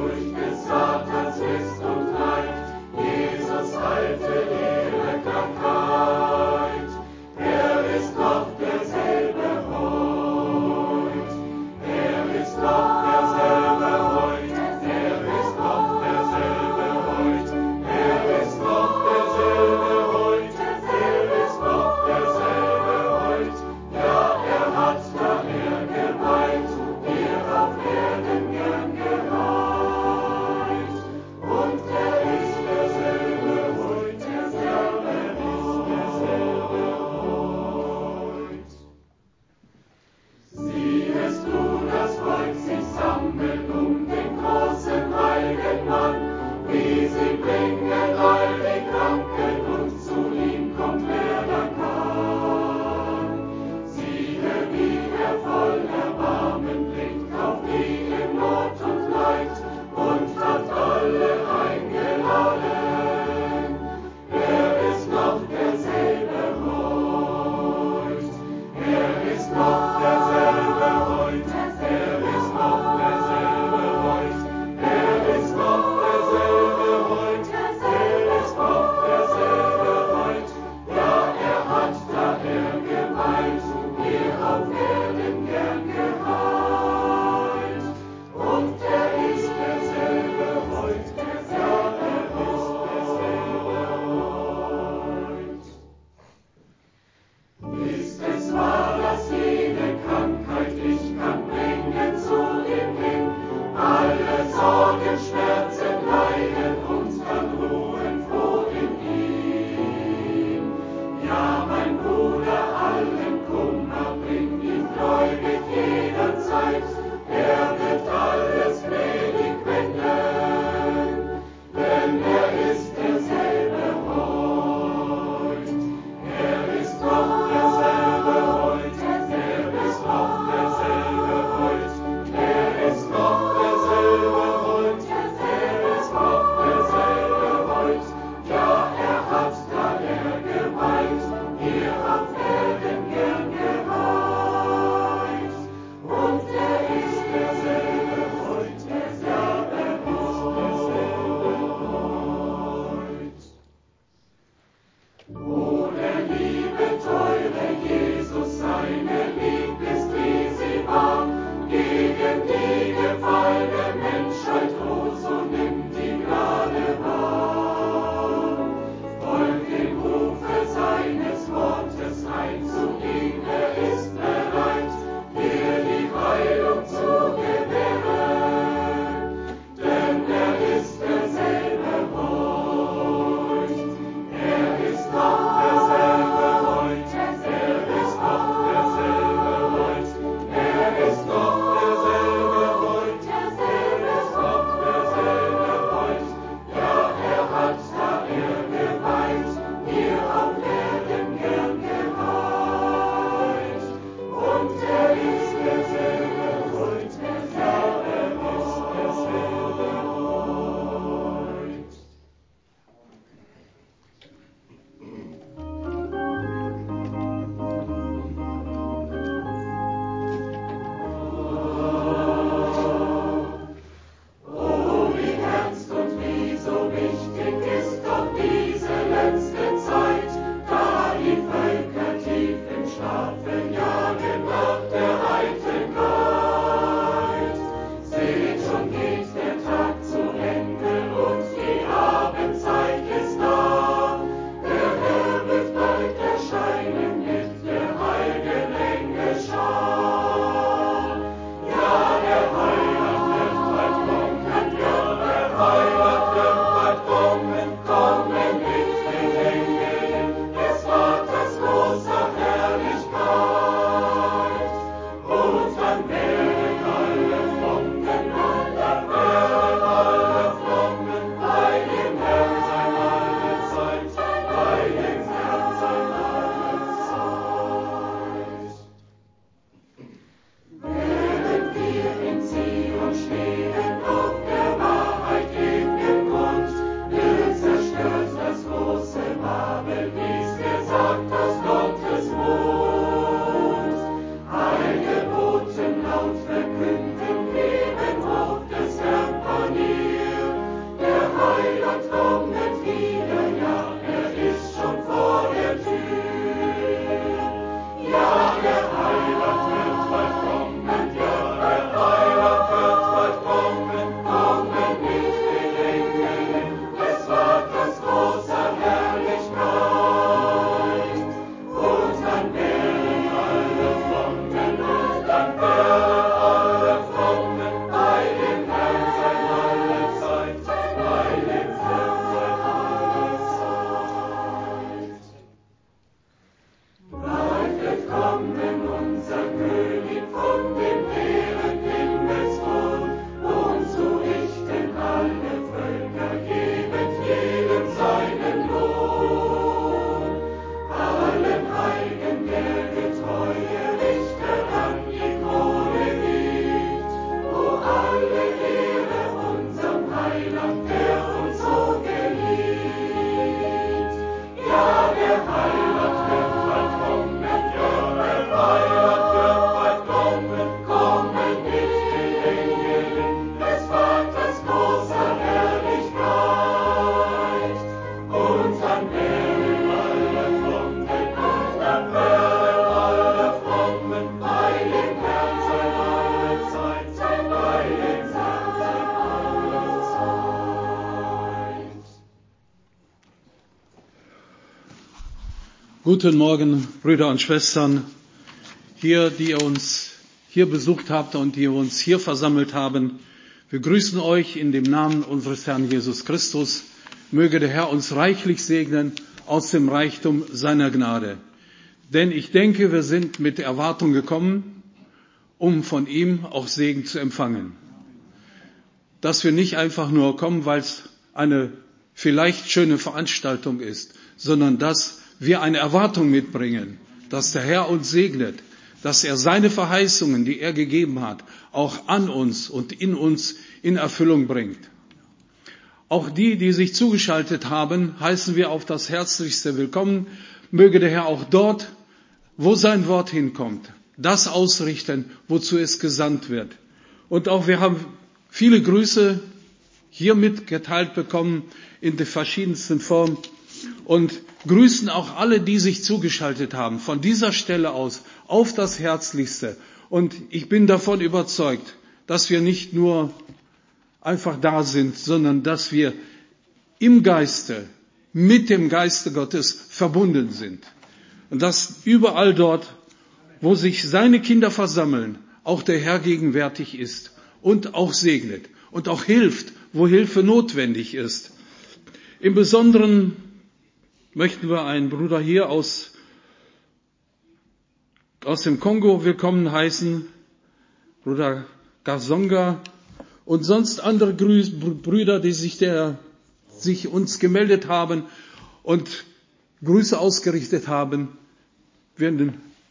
Hat da er geweiht, dir auf Erden gern gereicht. Guten Morgen, Brüder und Schwestern, die ihr uns hier besucht habt und die uns hier versammelt haben. Wir grüßen euch in dem Namen unseres Herrn Jesus Christus. Möge der Herr uns reichlich segnen aus dem Reichtum seiner Gnade. Denn ich denke, wir sind mit Erwartung gekommen, um von ihm auch Segen zu empfangen. Dass wir nicht einfach nur kommen, weil es eine vielleicht schöne Veranstaltung ist, sondern dass wir eine Erwartung mitbringen, dass der Herr uns segnet, dass er seine Verheißungen, die er gegeben hat, auch an uns und in uns in Erfüllung bringt. Auch die sich zugeschaltet haben, heißen wir auf das Herzlichste willkommen. Möge der Herr auch dort, wo sein Wort hinkommt, das ausrichten, wozu es gesandt wird. Und auch wir haben viele Grüße hier mitgeteilt bekommen in den verschiedensten Formen und grüßen auch alle, die sich zugeschaltet haben, von dieser Stelle aus auf das Herzlichste. Und ich bin davon überzeugt, dass wir nicht nur einfach da sind, sondern dass wir im Geiste, mit dem Geiste Gottes verbunden sind. Und dass überall dort, wo sich seine Kinder versammeln, auch der Herr gegenwärtig ist und auch segnet und auch hilft, wo Hilfe notwendig ist. Im Besonderen möchten wir einen Bruder hier aus dem Kongo willkommen heißen, Bruder Kasonga, und sonst andere Brüder, die sich uns gemeldet haben und Grüße ausgerichtet haben. Wir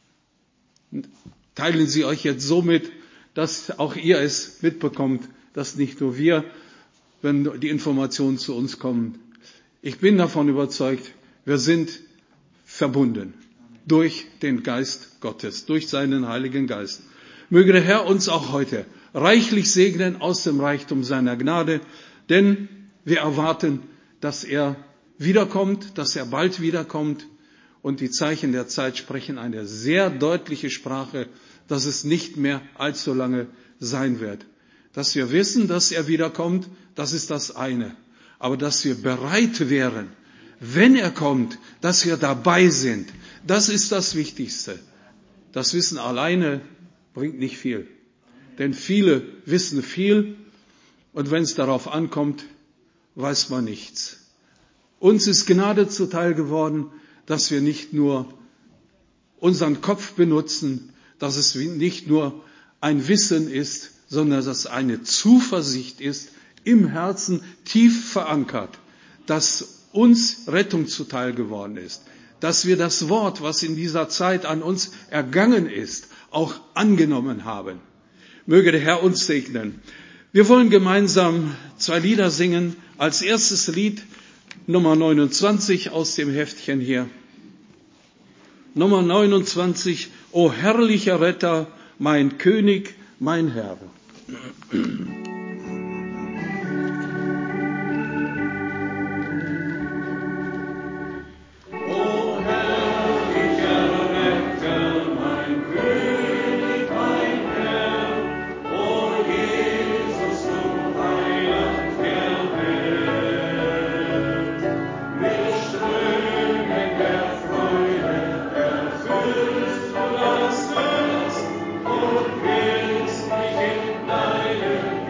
teilen sie euch jetzt so mit, dass auch ihr es mitbekommt, dass nicht nur wir, wenn die Informationen zu uns kommen. Ich bin davon überzeugt, wir sind verbunden durch den Geist Gottes, durch seinen Heiligen Geist. Möge der Herr uns auch heute reichlich segnen aus dem Reichtum seiner Gnade, denn wir erwarten, dass er wiederkommt, dass er bald wiederkommt, und die Zeichen der Zeit sprechen eine sehr deutliche Sprache, dass es nicht mehr allzu lange sein wird. Dass wir wissen, dass er wiederkommt, das ist das eine. Aber dass wir bereit wären, wenn er kommt, dass wir dabei sind, das ist das Wichtigste. Das Wissen alleine bringt nicht viel. Denn viele wissen viel und wenn es darauf ankommt, weiß man nichts. Uns ist Gnade zuteil geworden, dass wir nicht nur unseren Kopf benutzen, dass es nicht nur ein Wissen ist, sondern dass es eine Zuversicht ist, im Herzen tief verankert, dass uns Rettung zuteil geworden ist, dass wir das Wort, was in dieser Zeit an uns ergangen ist, auch angenommen haben. Möge der Herr uns segnen. Wir wollen gemeinsam 2 Lieder singen. Als erstes Lied Nummer 29 aus dem Heftchen hier. Nummer 29, O herrlicher Retter, mein König, mein Herr. Und willst mich in deinen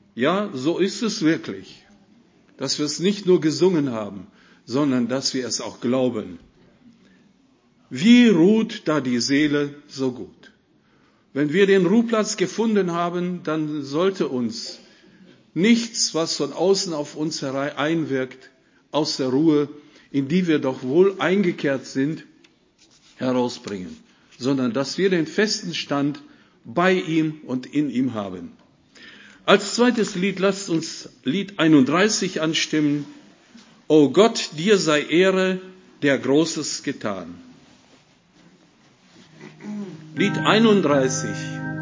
Ja, so ist es wirklich, dass wir es nicht nur gesungen haben, sondern dass wir es auch glauben. Wie ruht da die Seele so gut? Wenn wir den Ruheplatz gefunden haben, dann sollte uns nichts, was von außen auf uns einwirkt, aus der Ruhe, in die wir doch wohl eingekehrt sind, herausbringen, sondern dass wir den festen Stand bei ihm und in ihm haben. Als zweites Lied lasst uns Lied 31 anstimmen. O Gott, dir sei Ehre, der Großes getan. Lied 31.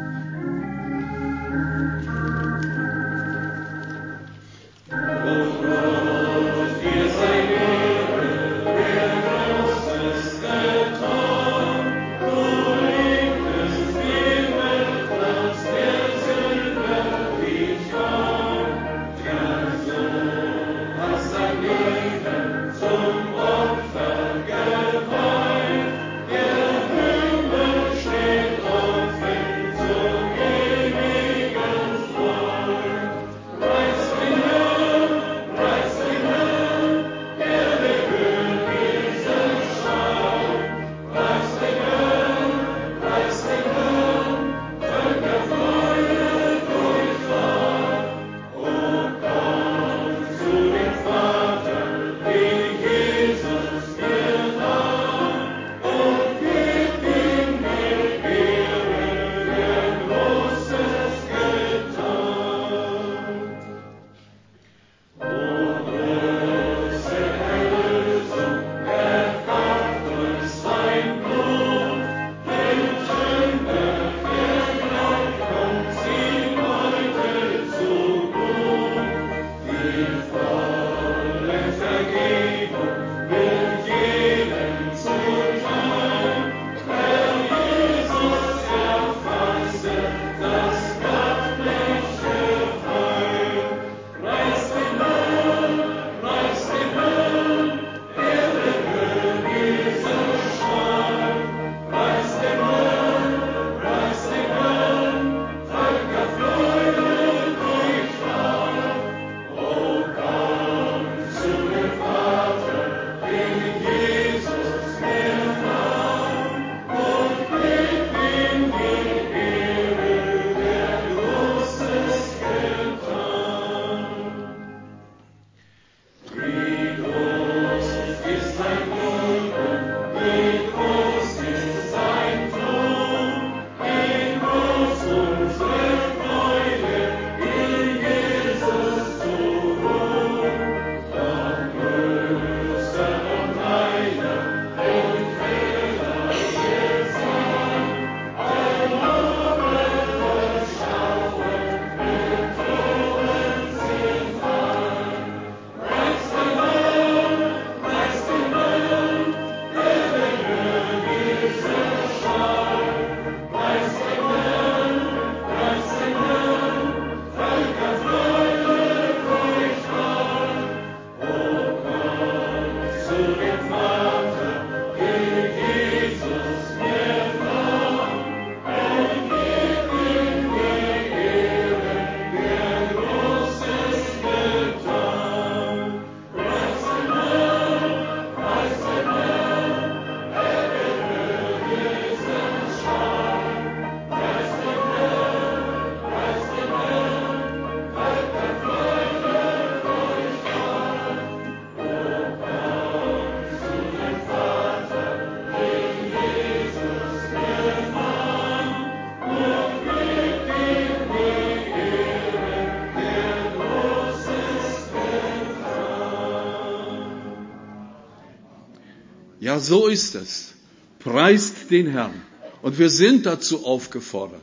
Ja, so ist es. Preist den Herrn. Und wir sind dazu aufgefordert.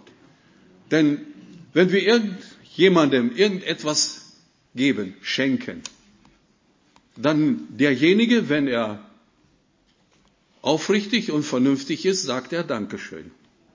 Denn wenn wir irgendjemandem irgendetwas geben, schenken, dann derjenige, wenn er aufrichtig und vernünftig ist, sagt er Dankeschön.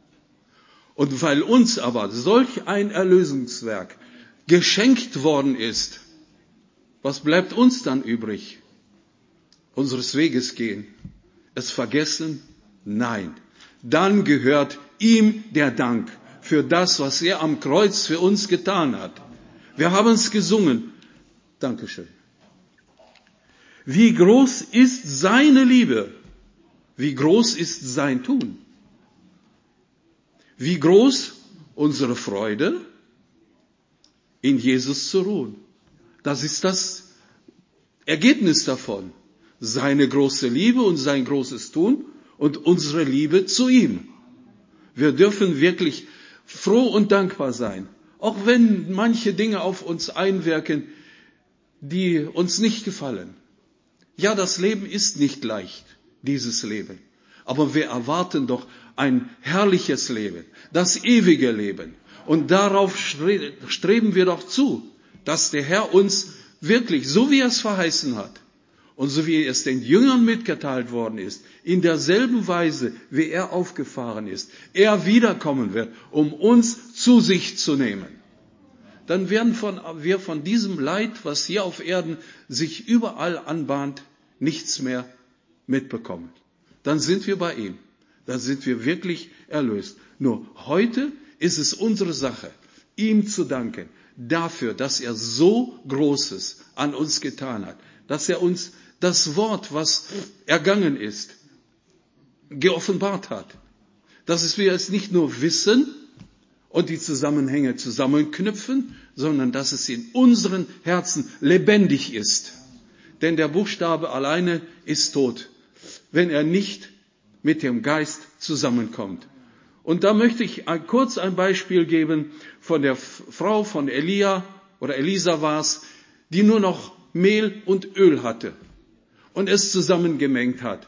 Und weil uns aber solch ein Erlösungswerk geschenkt worden ist, was bleibt uns dann übrig? Unseres Weges gehen. Es vergessen? Nein. Dann gehört ihm der Dank für das, was er am Kreuz für uns getan hat. Wir haben es gesungen. Dankeschön. Wie groß ist seine Liebe? Wie groß ist sein Tun? Wie groß unsere Freude, in Jesus zu ruhen? Das ist das Ergebnis davon. Seine große Liebe und sein großes Tun und unsere Liebe zu ihm. Wir dürfen wirklich froh und dankbar sein, auch wenn manche Dinge auf uns einwirken, die uns nicht gefallen. Ja, das Leben ist nicht leicht, dieses Leben. Aber wir erwarten doch ein herrliches Leben, das ewige Leben. Und darauf streben wir doch zu, dass der Herr uns wirklich, so wie er es verheißen hat und so wie es den Jüngern mitgeteilt worden ist, in derselben Weise, wie er aufgefahren ist, er wiederkommen wird, um uns zu sich zu nehmen. Dann werden wir von diesem Leid, was hier auf Erden sich überall anbahnt, nichts mehr mitbekommen. Dann sind wir bei ihm. Dann sind wir wirklich erlöst. Nur heute ist es unsere Sache, ihm zu danken dafür, dass er so Großes an uns getan hat, dass er uns das Wort, was ergangen ist, geoffenbart hat. Dass wir es nicht nur wissen und die Zusammenhänge zusammenknüpfen, sondern dass es in unseren Herzen lebendig ist. Denn der Buchstabe alleine ist tot, wenn er nicht mit dem Geist zusammenkommt. Und da möchte ich kurz ein Beispiel geben von der Frau von Elia, oder Elisa war es, die nur noch Mehl und Öl hatte und es zusammengemengt hat.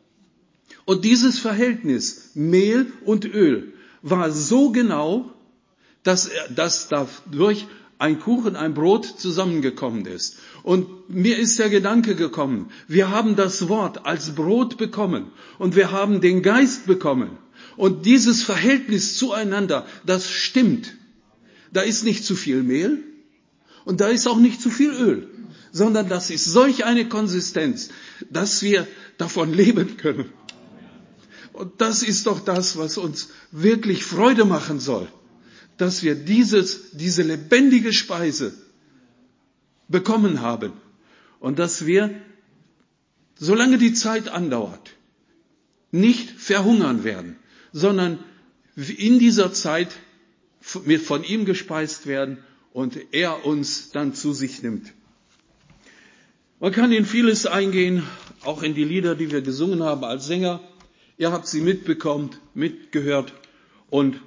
Und dieses Verhältnis Mehl und Öl war so genau, dass dadurch ein Kuchen, ein Brot zusammengekommen ist. Und mir ist der Gedanke gekommen, wir haben das Wort als Brot bekommen und wir haben den Geist bekommen. Und dieses Verhältnis zueinander, das stimmt. Da ist nicht zu viel Mehl und da ist auch nicht zu viel Öl, sondern das ist solch eine Konsistenz, dass wir davon leben können. Und das ist doch das, was uns wirklich Freude machen soll, dass wir diese lebendige Speise bekommen haben und dass wir, solange die Zeit andauert, nicht verhungern werden, sondern in dieser Zeit von ihm gespeist werden und er uns dann zu sich nimmt. Man kann in vieles eingehen, auch in die Lieder, die wir gesungen haben als Sänger. Ihr habt sie mitbekommen, mitgehört und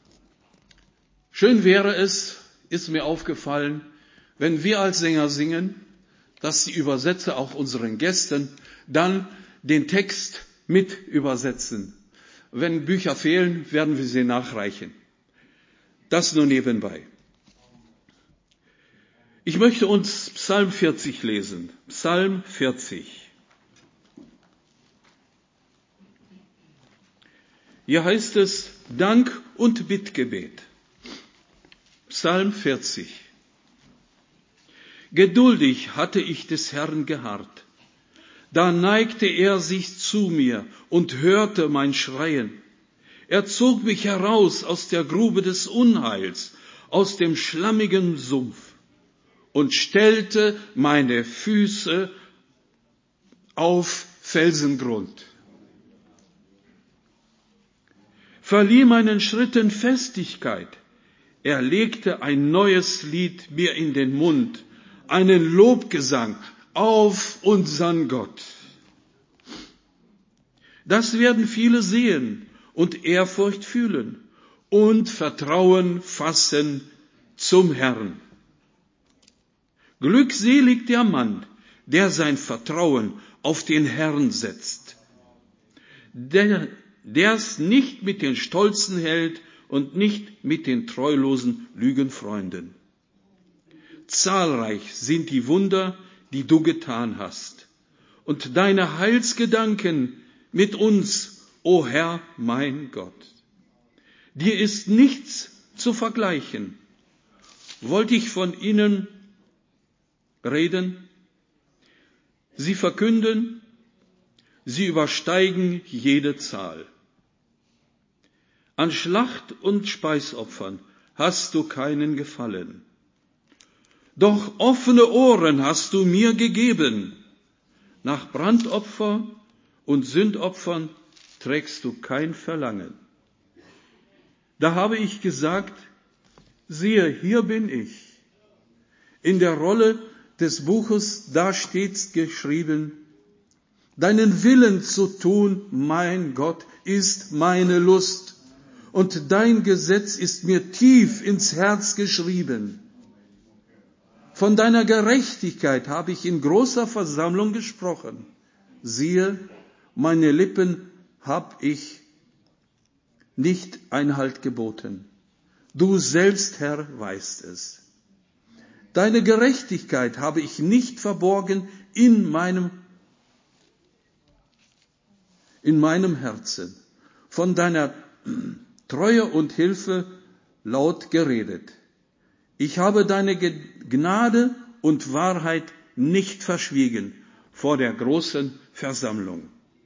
schön wäre es, ist mir aufgefallen, wenn wir als Sänger singen, dass die Übersetzer auch unseren Gästen dann den Text mit übersetzen. Wenn Bücher fehlen, werden wir sie nachreichen. Das nur nebenbei. Ich möchte uns Psalm 40 lesen. Psalm 40. Hier heißt es Dank und Bittgebet. Psalm 40. Geduldig hatte ich des Herrn geharrt. Da neigte er sich zu mir und hörte mein Schreien. Er zog mich heraus aus der Grube des Unheils, aus dem schlammigen Sumpf und stellte meine Füße auf Felsengrund. Verlieh meinen Schritten Festigkeit. Er legte ein neues Lied mir in den Mund, einen Lobgesang auf unseren Gott. Das werden viele sehen und Ehrfurcht fühlen und Vertrauen fassen zum Herrn. Glückselig der Mann, der sein Vertrauen auf den Herrn setzt, der es nicht mit den Stolzen hält und nicht mit den treulosen Lügenfreunden. Zahlreich sind die Wunder, die du getan hast, und deine Heilsgedanken mit uns, o Herr, mein Gott. Dir ist nichts zu vergleichen. Wollte ich von ihnen reden? Sie verkünden, sie übersteigen jede Zahl. An Schlacht- und Speisopfern hast du keinen Gefallen. Doch offene Ohren hast du mir gegeben. Nach Brandopfer und Sündopfern trägst du kein Verlangen. Da habe ich gesagt, siehe, hier bin ich. In der Rolle des Buches, da steht's geschrieben, deinen Willen zu tun, mein Gott, ist meine Lust, und dein Gesetz ist mir tief ins Herz geschrieben. Von deiner Gerechtigkeit habe ich in großer Versammlung gesprochen. Siehe, meine Lippen hab ich nicht Einhalt geboten. Du selbst, Herr, weißt es. Deine Gerechtigkeit habe ich nicht verborgen in meinem Herzen. Von deiner Treue und Hilfe laut geredet. Ich habe deine Gnade und Wahrheit nicht verschwiegen vor der großen Versammlung.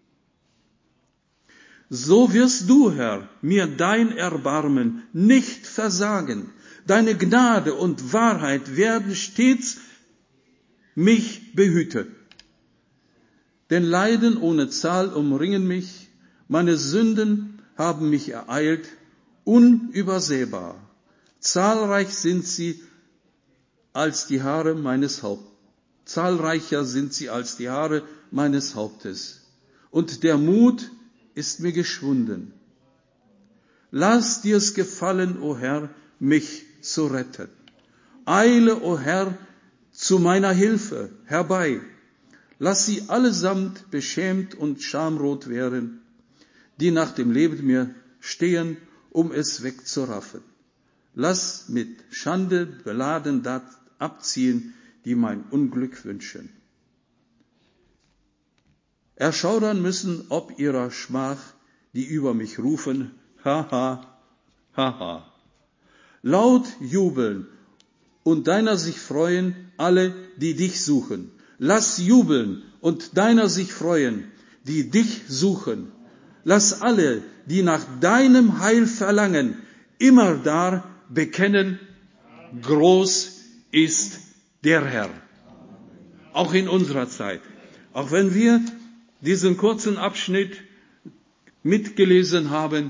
So wirst du, Herr, mir dein Erbarmen nicht versagen. Deine Gnade und Wahrheit werden stets mich behüten. Denn Leiden ohne Zahl umringen mich, meine Sünden haben mich ereilt, unübersehbar. Zahlreich sind sie als die Haare meines Hauptes. Zahlreicher sind sie als die Haare meines Hauptes. Und der Mut ist mir geschwunden. Lass dir's gefallen, o Herr, mich zu retten. Eile, o Herr, zu meiner Hilfe herbei. Lass sie allesamt beschämt und schamrot werden, die nach dem Leben mir stehen, um es wegzuraffen. Lass mit Schande beladen das abziehen, die mein Unglück wünschen. Erschaudern müssen ob ihrer Schmach, die über mich rufen, haha, haha. Laut jubeln und deiner sich freuen alle, die dich suchen. Lass jubeln und deiner sich freuen, die dich suchen. Lass alle, die nach deinem Heil verlangen, immer da bekennen, groß ist der Herr. Auch in unserer Zeit. Auch wenn wir diesen kurzen Abschnitt mitgelesen haben,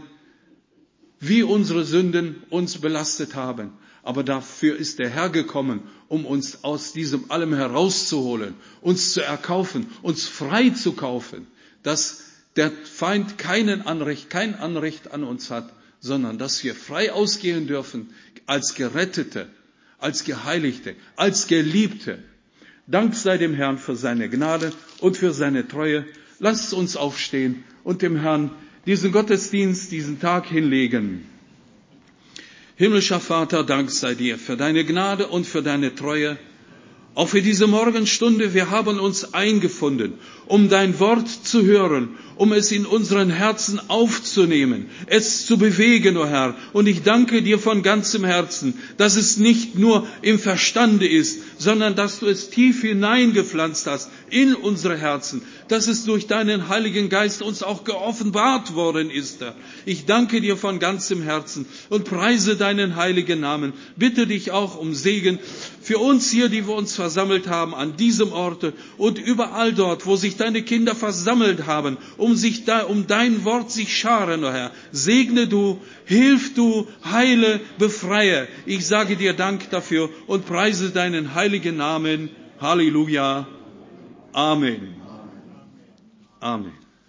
wie unsere Sünden uns belastet haben. Aber dafür ist der Herr gekommen, um uns aus diesem allem herauszuholen, uns zu erkaufen, uns frei zu kaufen, dass der Feind kein Anrecht an uns hat, sondern dass wir frei ausgehen dürfen als Gerettete, als Geheiligte, als Geliebte. Dank sei dem Herrn für seine Gnade und für seine Treue. Lasst uns aufstehen und dem Herrn diesen Gottesdienst, diesen Tag hinlegen. Himmlischer Vater, Dank sei dir für deine Gnade und für deine Treue. Auch für diese Morgenstunde, wir haben uns eingefunden, um dein Wort zu hören, um es in unseren Herzen aufzunehmen, es zu bewegen, o Herr. Und ich danke dir von ganzem Herzen, dass es nicht nur im Verstande ist, sondern dass du es tief hineingepflanzt hast in unsere Herzen, dass es durch deinen Heiligen Geist uns auch geoffenbart worden ist, Herr. Ich danke dir von ganzem Herzen und preise deinen heiligen Namen. Bitte dich auch um Segen für uns hier, die wir uns versammelt haben an diesem Orte und überall dort, wo sich deine Kinder versammelt haben, um dein Wort sich scharen, o Herr. Segne du, hilf du, heile, befreie. Ich sage dir Dank dafür und preise deinen heiligen Namen. Halleluja. Amen. Amen.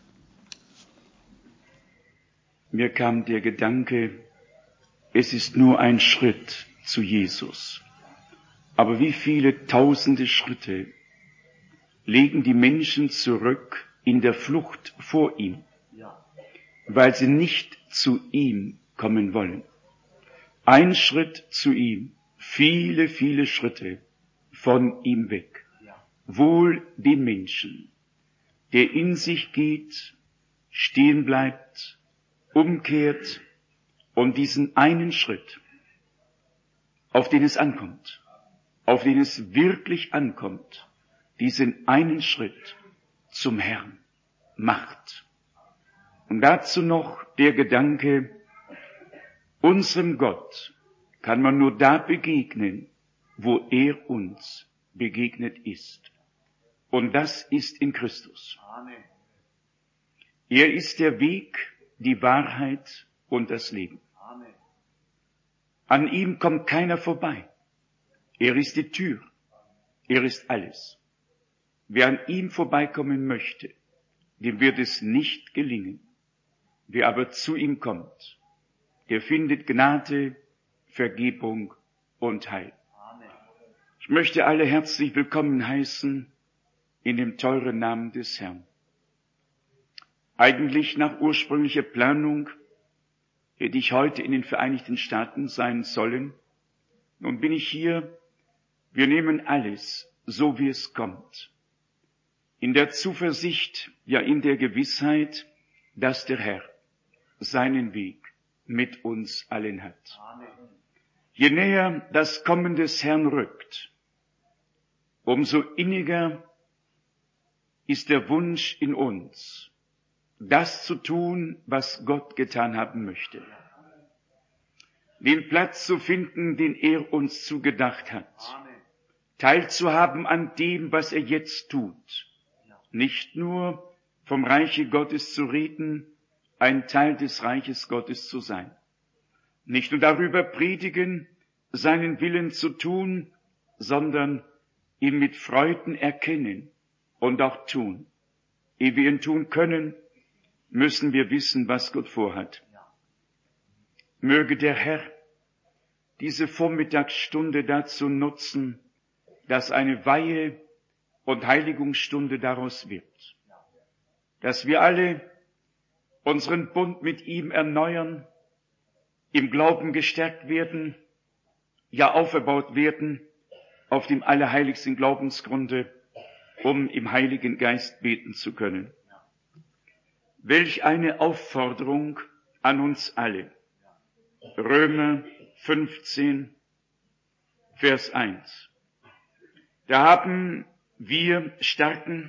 Mir kam der Gedanke, es ist nur ein Schritt zu Jesus. Aber wie viele tausende Schritte legen die Menschen zurück in der Flucht vor ihm, weil sie nicht zu ihm kommen wollen. Ein Schritt zu ihm, viele, viele Schritte von ihm weg. Wohl dem Menschen, der in sich geht, stehen bleibt, umkehrt und diesen einen Schritt, auf den es ankommt, auf den es wirklich ankommt, diesen einen Schritt zum Herrn macht. Und dazu noch der Gedanke, unserem Gott kann man nur da begegnen, wo er uns begegnet ist. Und das ist in Christus. Amen. Er ist der Weg, die Wahrheit und das Leben. Amen. An ihm kommt keiner vorbei. Er ist die Tür. Er ist alles. Wer an ihm vorbeikommen möchte, dem wird es nicht gelingen. Wer aber zu ihm kommt, der findet Gnade, Vergebung und Heil. Amen. Ich möchte alle herzlich willkommen heißen in dem teuren Namen des Herrn. Eigentlich nach ursprünglicher Planung hätte ich heute in den Vereinigten Staaten sein sollen. Nun bin ich hier. Wir nehmen alles, so wie es kommt. In der Zuversicht, ja in der Gewissheit, dass der Herr seinen Weg mit uns allen hat. Amen. Je näher das Kommen des Herrn rückt, umso inniger ist der Wunsch in uns, das zu tun, was Gott getan haben möchte. Den Platz zu finden, den er uns zugedacht hat. Amen. Teilzuhaben an dem, was er jetzt tut. Nicht nur vom Reiche Gottes zu reden, ein Teil des Reiches Gottes zu sein. Nicht nur darüber predigen, seinen Willen zu tun, sondern ihn mit Freuden erkennen und auch tun. Ehe wir ihn tun können, müssen wir wissen, was Gott vorhat. Möge der Herr diese Vormittagsstunde dazu nutzen, dass eine Weihe- und Heiligungsstunde daraus wird. Dass wir alle unseren Bund mit ihm erneuern, im Glauben gestärkt werden, ja auferbaut werden, auf dem allerheiligsten Glaubensgrunde, um im Heiligen Geist beten zu können. Welch eine Aufforderung an uns alle. Römer 15, Vers 1. Da haben wir Starken,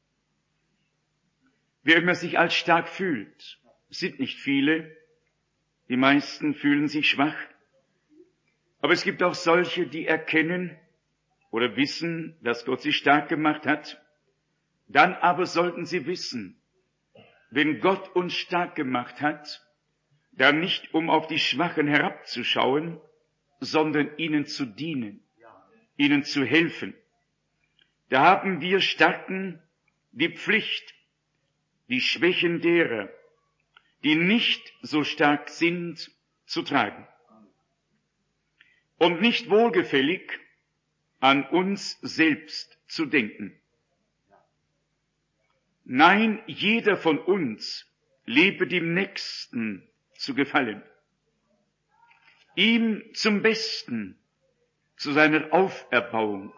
wer immer sich als stark fühlt, sind nicht viele, die meisten fühlen sich schwach, aber es gibt auch solche, die erkennen oder wissen, dass Gott sie stark gemacht hat. Dann aber sollten sie wissen, wenn Gott uns stark gemacht hat, dann nicht um auf die Schwachen herabzuschauen, sondern ihnen zu dienen, ihnen zu helfen. Da haben wir Starken die Pflicht, die Schwächen derer, die nicht so stark sind, zu tragen. Und nicht wohlgefällig an uns selbst zu denken. Nein, jeder von uns lebe dem Nächsten zu gefallen, ihm zum Besten, zu seiner Auferbauung.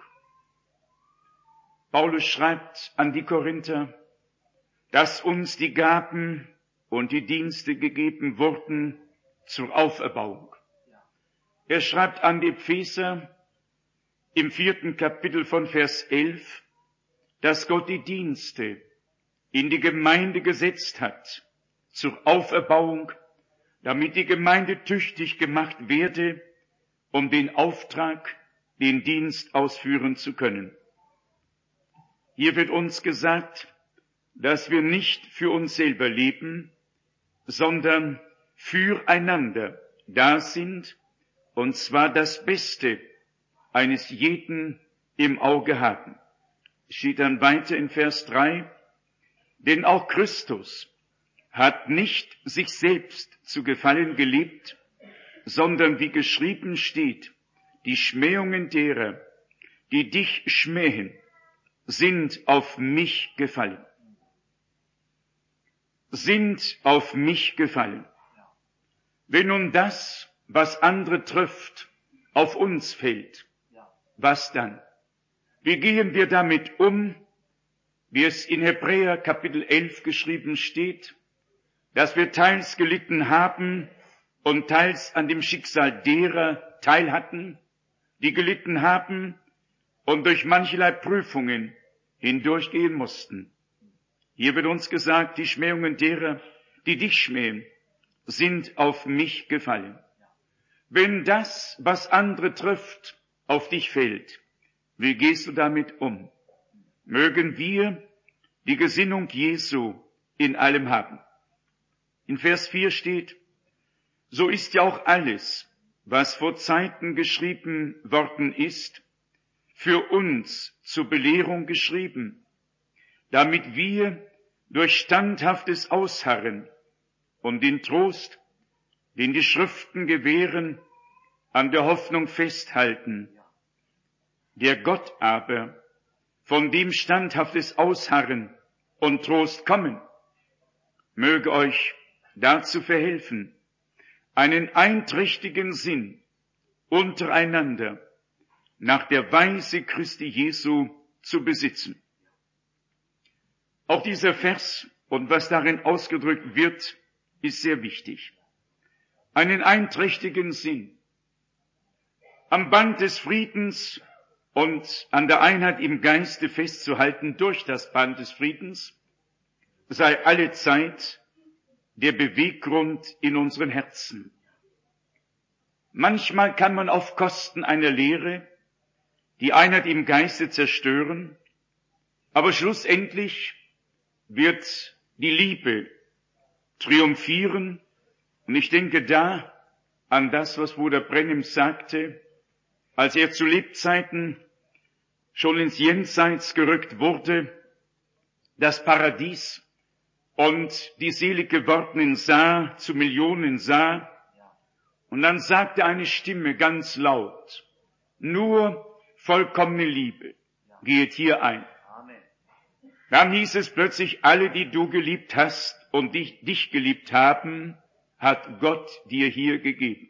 Paulus schreibt an die Korinther, dass uns die Gaben und die Dienste gegeben wurden zur Auferbauung. Er schreibt an die Epheser im 4. Kapitel von Vers 11, dass Gott die Dienste in die Gemeinde gesetzt hat zur Auferbauung, damit die Gemeinde tüchtig gemacht werde, um den Auftrag, den Dienst ausführen zu können. Hier wird uns gesagt, dass wir nicht für uns selber leben, sondern füreinander da sind, und zwar das Beste eines jeden im Auge haben. Es steht dann weiter in Vers 3, denn auch Christus hat nicht sich selbst zu gefallen gelebt, sondern wie geschrieben steht, die Schmähungen derer, die dich schmähen, sind auf mich gefallen. Sind auf mich gefallen. Wenn nun das, was andere trifft, auf uns fällt, was dann? Wie gehen wir damit um, wie es in Hebräer Kapitel 11 geschrieben steht, dass wir teils gelitten haben und teils an dem Schicksal derer teil hatten, die gelitten haben und durch mancherlei Prüfungen hindurchgehen mussten. Hier wird uns gesagt, die Schmähungen derer, die dich schmähen, sind auf mich gefallen. Wenn das, was andere trifft, auf dich fällt, wie gehst du damit um? Mögen wir die Gesinnung Jesu in allem haben. In Vers 4 steht, so ist ja auch alles, was vor Zeiten geschrieben worden ist, für uns zur Belehrung geschrieben, damit wir durch standhaftes Ausharren und den Trost, den die Schriften gewähren, an der Hoffnung festhalten. Der Gott aber, von dem standhaftes Ausharren und Trost kommen, möge euch dazu verhelfen, einen einträchtigen Sinn untereinander nach der Weise Christi Jesu zu besitzen. Auch dieser Vers und was darin ausgedrückt wird, ist sehr wichtig. Einen einträchtigen Sinn. Am Band des Friedens und an der Einheit im Geiste festzuhalten durch das Band des Friedens, sei alle Zeit der Beweggrund in unseren Herzen. Manchmal kann man auf Kosten einer Lehre die Einheit im Geiste zerstören, aber schlussendlich wird die Liebe triumphieren. Und ich denke da an das, was Bruder Brennim sagte, als er zu Lebzeiten schon ins Jenseits gerückt wurde, das Paradies und die selig gewordenen sah, zu Millionen sah, und dann sagte eine Stimme ganz laut, nur vollkommene Liebe geht hier ein. Dann hieß es plötzlich, alle, die du geliebt hast und dich geliebt haben, hat Gott dir hier gegeben.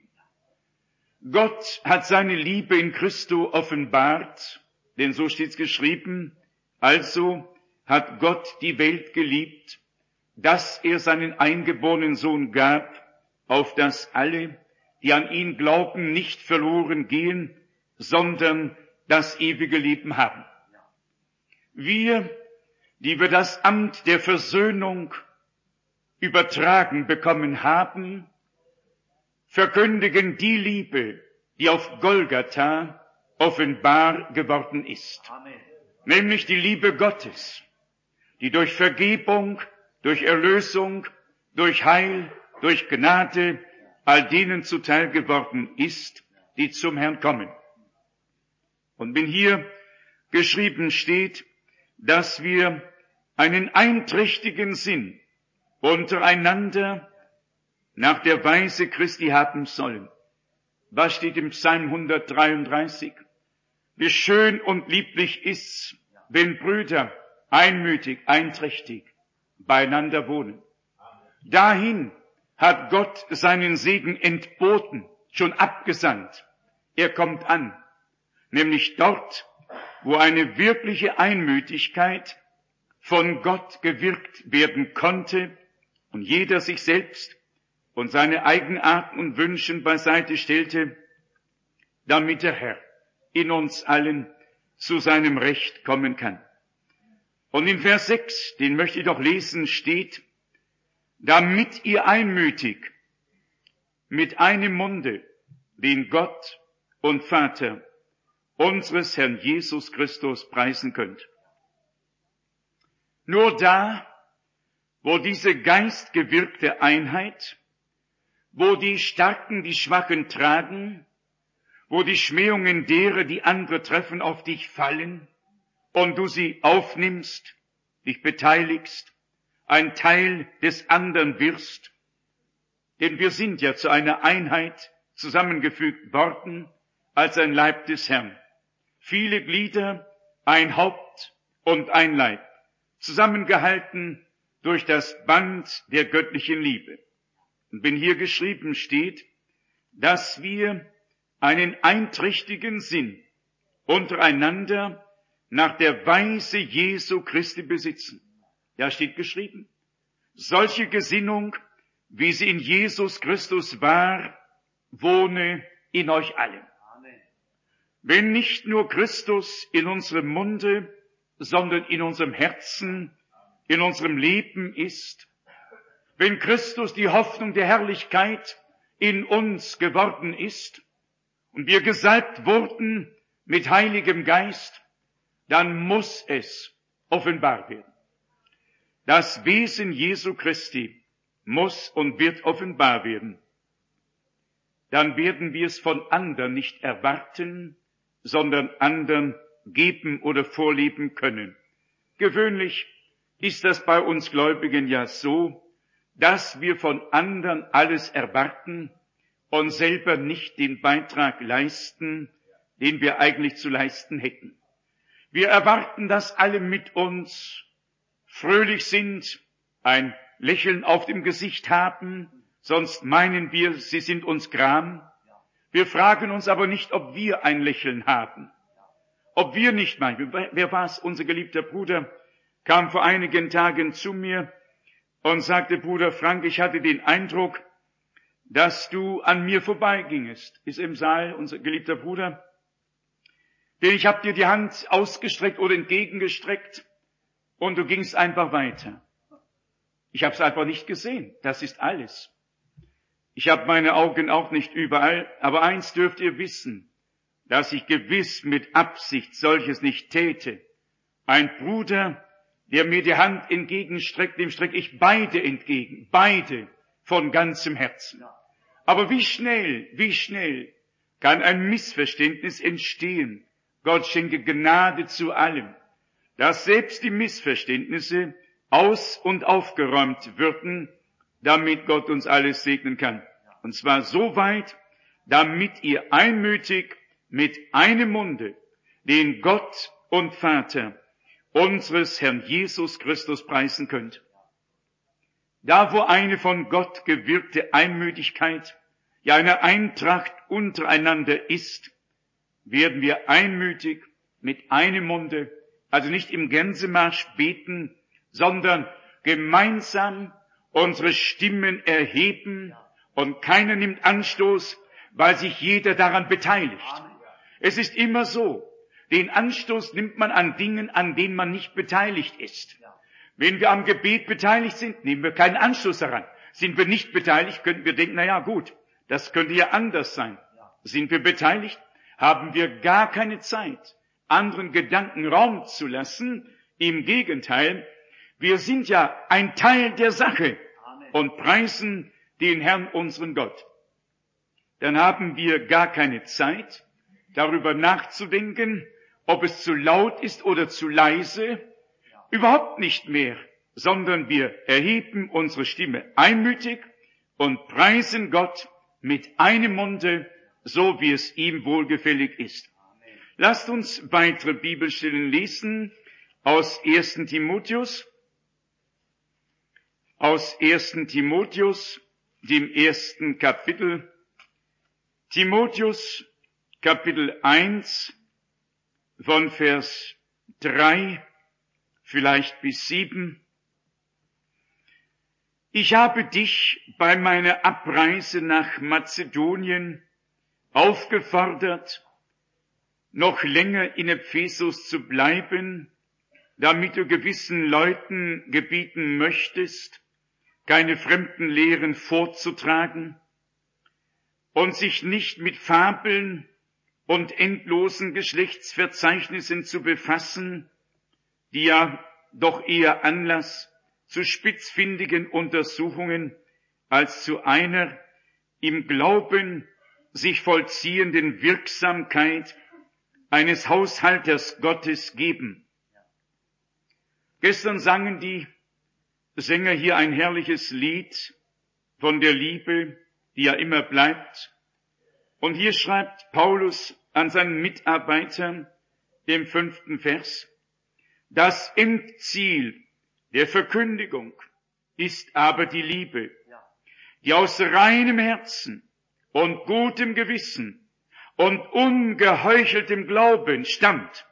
Gott hat seine Liebe in Christo offenbart, denn so steht's geschrieben, also hat Gott die Welt geliebt, dass er seinen eingeborenen Sohn gab, auf dass alle, die an ihn glauben, nicht verloren gehen, sondern das ewige Leben haben. Wir, die wir das Amt der Versöhnung übertragen bekommen haben, verkündigen die Liebe, die auf Golgatha offenbar geworden ist. Amen. Nämlich die Liebe Gottes, die durch Vergebung, durch Erlösung, durch Heil, durch Gnade all denen zuteil geworden ist, die zum Herrn kommen. Und wenn hier geschrieben steht, dass wir einen einträchtigen Sinn untereinander nach der Weise Christi haben sollen. Was steht im Psalm 133? Wie schön und lieblich ist's, wenn Brüder einmütig, einträchtig beieinander wohnen. Dahin hat Gott seinen Segen entboten, schon abgesandt. Er kommt an, nämlich dort, wo eine wirkliche Einmütigkeit von Gott gewirkt werden konnte und jeder sich selbst und seine Eigenarten und Wünschen beiseite stellte, damit der Herr in uns allen zu seinem Recht kommen kann. Und in Vers 6, den möchte ich doch lesen, steht, damit ihr einmütig mit einem Munde den Gott und Vater unseres Herrn Jesus Christus preisen könnt. Nur da, wo diese geistgewirkte Einheit, wo die Starken die Schwachen tragen, wo die Schmähungen derer, die andere treffen, auf dich fallen und du sie aufnimmst, dich beteiligst, ein Teil des anderen wirst, denn wir sind ja zu einer Einheit zusammengefügt worden als ein Leib des Herrn. Viele Glieder, ein Haupt und ein Leib, zusammengehalten durch das Band der göttlichen Liebe. Und wenn hier geschrieben steht, dass wir einen einträchtigen Sinn untereinander nach der Weise Jesu Christi besitzen. Ja, steht geschrieben. Solche Gesinnung, wie sie in Jesus Christus war, wohne in euch allen. Wenn nicht nur Christus in unserem Munde, sondern in unserem Herzen, in unserem Leben ist, wenn Christus die Hoffnung der Herrlichkeit in uns geworden ist und wir gesalbt wurden mit Heiligem Geist, dann muss es offenbar werden. Das Wesen Jesu Christi muss und wird offenbar werden. Dann werden wir es von anderen nicht erwarten, sondern anderen geben oder vorleben können. Gewöhnlich ist das bei uns Gläubigen ja so, dass wir von anderen alles erwarten und selber nicht den Beitrag leisten, den wir eigentlich zu leisten hätten. Wir erwarten, dass alle mit uns fröhlich sind, ein Lächeln auf dem Gesicht haben, sonst meinen wir, sie sind uns gram. Wir fragen uns aber nicht, ob wir ein Lächeln haben, ob wir nicht meinen. Wer war es? Unser geliebter Bruder kam vor einigen Tagen zu mir und sagte, Bruder Frank, ich hatte den Eindruck, dass du an mir vorbeigingest. Ist im Saal unser geliebter Bruder? Denn ich habe dir die Hand ausgestreckt oder entgegengestreckt und du gingst einfach weiter. Ich habe es einfach nicht gesehen. Das ist alles. Ich habe meine Augen auch nicht überall, aber eins dürft ihr wissen, dass ich gewiss mit Absicht solches nicht täte. Ein Bruder, der mir die Hand entgegenstreckt, dem strecke ich beide entgegen, beide von ganzem Herzen. Aber wie schnell kann ein Missverständnis entstehen? Gott schenke Gnade zu allem, dass selbst die Missverständnisse aus- und aufgeräumt würden, damit Gott uns alles segnen kann. Und zwar so weit, damit ihr einmütig mit einem Munde den Gott und Vater unseres Herrn Jesus Christus preisen könnt. Da, wo eine von Gott gewirkte Einmütigkeit, ja eine Eintracht untereinander ist, werden wir einmütig mit einem Munde, also nicht im Gänsemarsch beten, sondern gemeinsam unsere Stimmen erheben und keiner nimmt Anstoß, weil sich jeder daran beteiligt. Es ist immer so, den Anstoß nimmt man an Dingen, an denen man nicht beteiligt ist. Wenn wir am Gebet beteiligt sind, nehmen wir keinen Anstoß daran. Sind wir nicht beteiligt, könnten wir denken, na ja, gut, das könnte ja anders sein. Sind wir beteiligt, haben wir gar keine Zeit, anderen Gedanken Raum zu lassen. Im Gegenteil, wir sind ja ein Teil der Sache und preisen den Herrn, unseren Gott. Dann haben wir gar keine Zeit, darüber nachzudenken, ob es zu laut ist oder zu leise. Überhaupt nicht mehr, sondern wir erheben unsere Stimme einmütig und preisen Gott mit einem Munde, so wie es ihm wohlgefällig ist. Lasst uns weitere Bibelstellen lesen aus 1. Timotheus, dem 1. Kapitel. Timotheus, Kapitel 1, von Vers 3, vielleicht bis 7. Ich habe dich bei meiner Abreise nach Mazedonien aufgefordert, noch länger in Ephesus zu bleiben, damit du gewissen Leuten gebieten möchtest, keine fremden Lehren vorzutragen und sich nicht mit Fabeln und endlosen Geschlechtsverzeichnissen zu befassen, die ja doch eher Anlass zu spitzfindigen Untersuchungen als zu einer im Glauben sich vollziehenden Wirksamkeit eines Haushalters Gottes geben. Gestern sangen die Sänger hier ein herrliches Lied von der Liebe, die ja immer bleibt. Und hier schreibt Paulus an seinen Mitarbeitern im 5. Vers, das Endziel der Verkündigung ist aber die Liebe, die aus reinem Herzen und gutem Gewissen und ungeheucheltem Glauben stammt.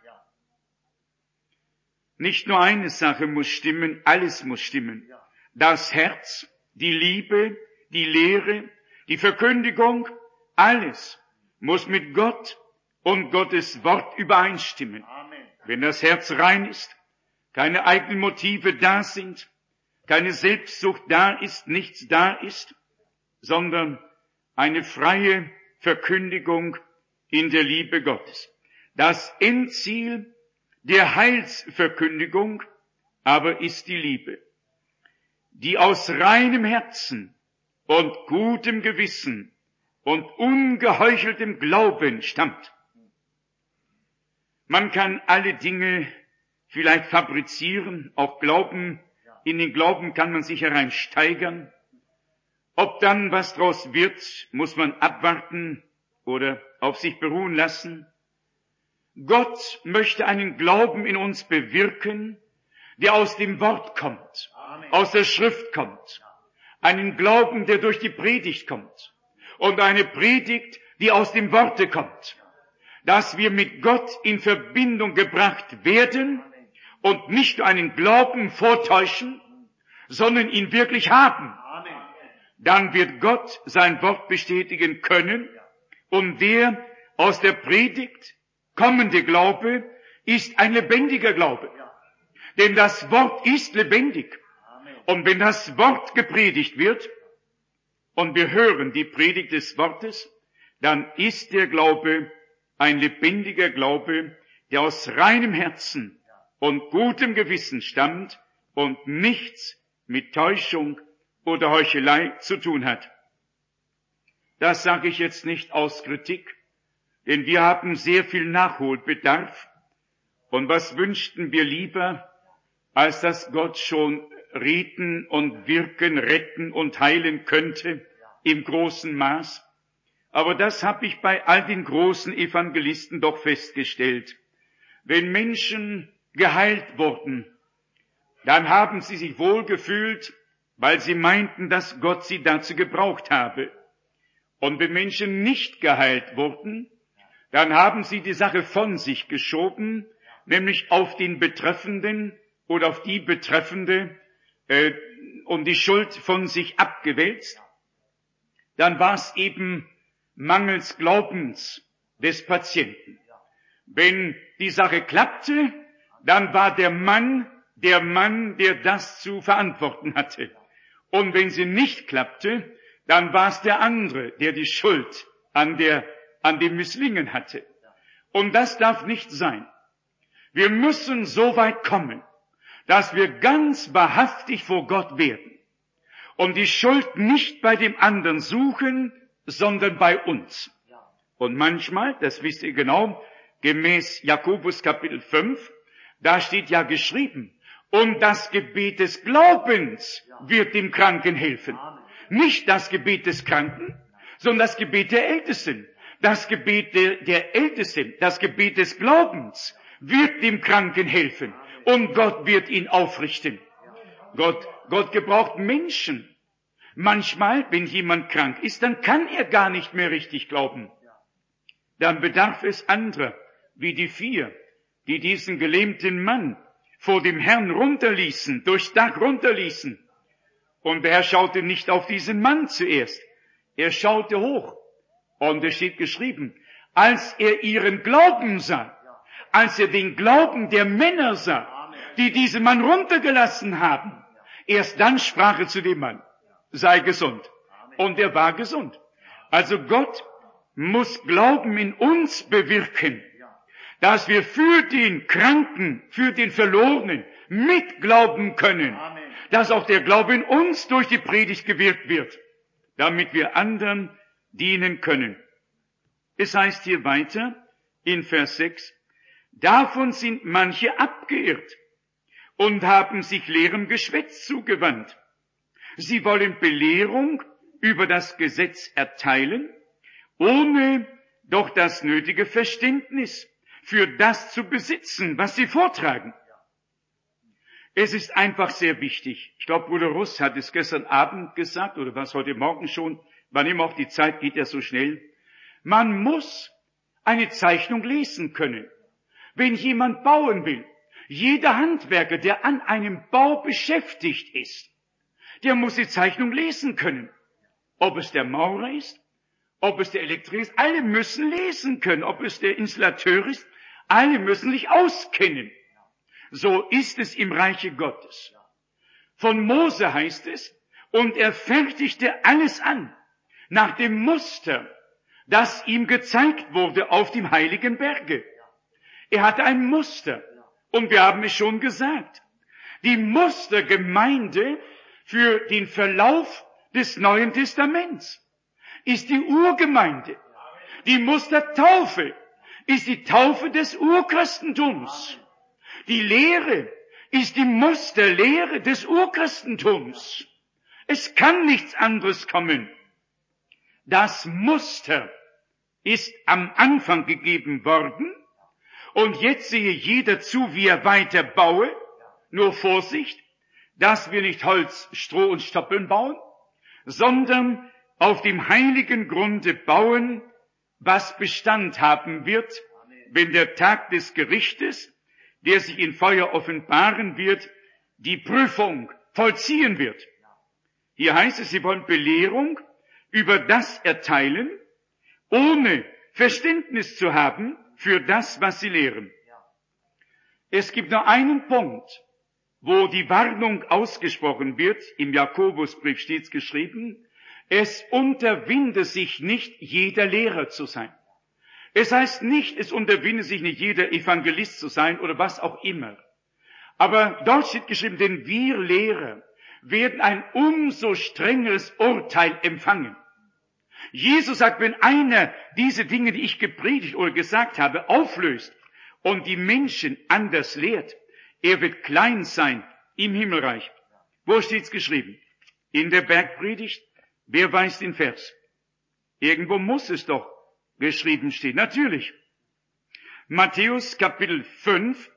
Nicht nur eine Sache muss stimmen, alles muss stimmen. Das Herz, die Liebe, die Lehre, die Verkündigung, alles muss mit Gott und Gottes Wort übereinstimmen. Wenn das Herz rein ist, keine eigenen Motive da sind, keine Selbstsucht da ist, nichts da ist, sondern eine freie Verkündigung in der Liebe Gottes. Das Endziel der Heilsverkündigung aber ist die Liebe, die aus reinem Herzen und gutem Gewissen und ungeheucheltem Glauben stammt. Man kann alle Dinge vielleicht fabrizieren, auch Glauben, in den Glauben kann man sich hereinsteigern. Ob dann was draus wird, muss man abwarten oder auf sich beruhen lassen. Gott möchte einen Glauben in uns bewirken, der aus dem Wort kommt, aus der Schrift kommt. Einen Glauben, der durch die Predigt kommt. Und eine Predigt, die aus dem Worte kommt. Dass wir mit Gott in Verbindung gebracht werden und nicht nur einen Glauben vortäuschen, sondern ihn wirklich haben. Dann wird Gott sein Wort bestätigen können und der aus der Predigt kommende Glaube ist ein lebendiger Glaube. Denn das Wort ist lebendig. Und wenn das Wort gepredigt wird und wir hören die Predigt des Wortes, dann ist der Glaube ein lebendiger Glaube, der aus reinem Herzen und gutem Gewissen stammt und nichts mit Täuschung oder Heuchelei zu tun hat. Das sage ich jetzt nicht aus Kritik, denn wir haben sehr viel Nachholbedarf. Und was wünschten wir lieber, als dass Gott schon reden und wirken, retten und heilen könnte im großen Maß? Aber das habe ich bei all den großen Evangelisten doch festgestellt. Wenn Menschen geheilt wurden, dann haben sie sich wohlgefühlt, weil sie meinten, dass Gott sie dazu gebraucht habe. Und wenn Menschen nicht geheilt wurden, dann haben sie die Sache von sich geschoben, nämlich auf den Betreffenden oder auf die Betreffende und die Schuld von sich abgewälzt. Dann war es eben mangels Glaubens des Patienten. Wenn die Sache klappte, dann war der Mann, der das zu verantworten hatte. Und wenn sie nicht klappte, dann war es der andere, der die Schuld an dem Misslingen hatte. Und das darf nicht sein. Wir müssen so weit kommen, dass wir ganz wahrhaftig vor Gott werden und die Schuld nicht bei dem anderen suchen, sondern bei uns. Und manchmal, das wisst ihr genau, gemäß Jakobus Kapitel 5, da steht ja geschrieben, und das Gebet des Glaubens wird dem Kranken helfen. Nicht das Gebet des Kranken, sondern das Gebet der Ältesten. Das Gebet der Ältesten, das Gebet des Glaubens wird dem Kranken helfen und Gott wird ihn aufrichten. Gott gebraucht Menschen. Manchmal, wenn jemand krank ist, dann kann er gar nicht mehr richtig glauben. Dann bedarf es anderer, wie die 4, die diesen gelähmten Mann vor dem Herrn runterließen, durchs Dach runterließen. Und der Herr schaute nicht auf diesen Mann zuerst. Er schaute hoch. Und es steht geschrieben, als er ihren Glauben sah, als er den Glauben der Männer sah, die diesen Mann runtergelassen haben, erst dann sprach er zu dem Mann, sei gesund. Und er war gesund. Also Gott muss Glauben in uns bewirken, dass wir für den Kranken, für den Verlorenen mitglauben können, dass auch der Glaube in uns durch die Predigt gewirkt wird, damit wir anderen dienen können. Es heißt hier weiter in Vers 6, davon sind manche abgeirrt und haben sich leerem Geschwätz zugewandt. Sie wollen Belehrung über das Gesetz erteilen, ohne doch das nötige Verständnis für das zu besitzen, was sie vortragen. Es ist einfach sehr wichtig. Ich glaube, Bruder Russ hat es gestern Abend gesagt, oder was heute Morgen schon, wann immer auch die Zeit geht ja so schnell. Man muss eine Zeichnung lesen können. Wenn jemand bauen will, jeder Handwerker, der an einem Bau beschäftigt ist, der muss die Zeichnung lesen können. Ob es der Maurer ist, ob es der Elektriker ist, alle müssen lesen können. Ob es der Installateur ist, alle müssen sich auskennen. So ist es im Reiche Gottes. Von Mose heißt es, und er fertigte alles an, nach dem Muster, das ihm gezeigt wurde auf dem heiligen Berge. Er hatte ein Muster. Und wir haben es schon gesagt. Die Mustergemeinde für den Verlauf des Neuen Testaments ist die Urgemeinde. Die Mustertaufe ist die Taufe des Urchristentums. Die Lehre ist die Musterlehre des Urchristentums. Es kann nichts anderes kommen. Das Muster ist am Anfang gegeben worden und jetzt sehe jeder zu, wie er weiter baue. Nur Vorsicht, dass wir nicht Holz, Stroh und Stoppeln bauen, sondern auf dem heiligen Grunde bauen, was Bestand haben wird, wenn der Tag des Gerichtes, der sich in Feuer offenbaren wird, die Prüfung vollziehen wird. Hier heißt es, sie wollen Belehrung über das erteilen, ohne Verständnis zu haben für das, was sie lehren. Es gibt nur einen Punkt, wo die Warnung ausgesprochen wird. Im Jakobusbrief steht es geschrieben, es unterwinde sich nicht, jeder Lehrer zu sein. Es heißt nicht, es unterwinde sich nicht, jeder Evangelist zu sein oder was auch immer. Aber dort steht geschrieben, denn wir Lehrer werden ein umso strengeres Urteil empfangen. Jesus sagt, wenn einer diese Dinge, die ich gepredigt oder gesagt habe, auflöst und die Menschen anders lehrt, er wird klein sein im Himmelreich. Wo steht's geschrieben? In der Bergpredigt? Wer weiß den Vers? Irgendwo muss es doch geschrieben stehen. Natürlich. Matthäus Kapitel 5,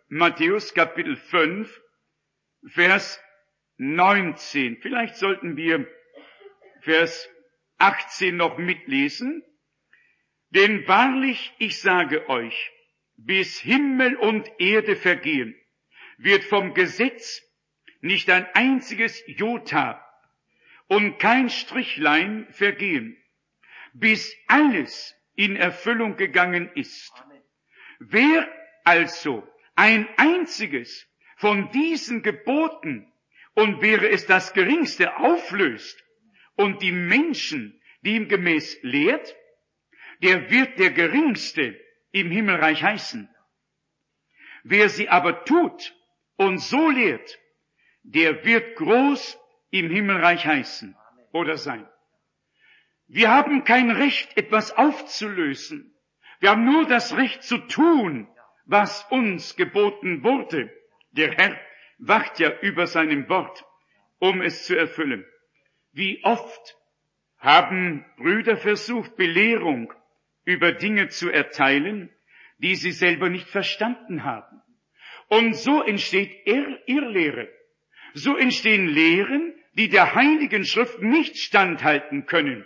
Vers 19. Vielleicht sollten wir Vers 18 noch mitlesen. Denn wahrlich, ich sage euch, bis Himmel und Erde vergehen, wird vom Gesetz nicht ein einziges Jota und kein Strichlein vergehen, bis alles in Erfüllung gegangen ist. Wer also ein einziges von diesen Geboten, und wäre es das geringste, auflöst und die Menschen demgemäß lehrt, der wird der Geringste im Himmelreich heißen. Wer sie aber tut und so lehrt, der wird groß im Himmelreich heißen oder sein. Wir haben kein Recht, etwas aufzulösen. Wir haben nur das Recht zu tun, was uns geboten wurde. Der Herr wacht ja über seinem Wort, um es zu erfüllen. Wie oft haben Brüder versucht, Belehrung über Dinge zu erteilen, die sie selber nicht verstanden haben. Und so entsteht Irrlehre. So entstehen Lehren, die der Heiligen Schrift nicht standhalten können.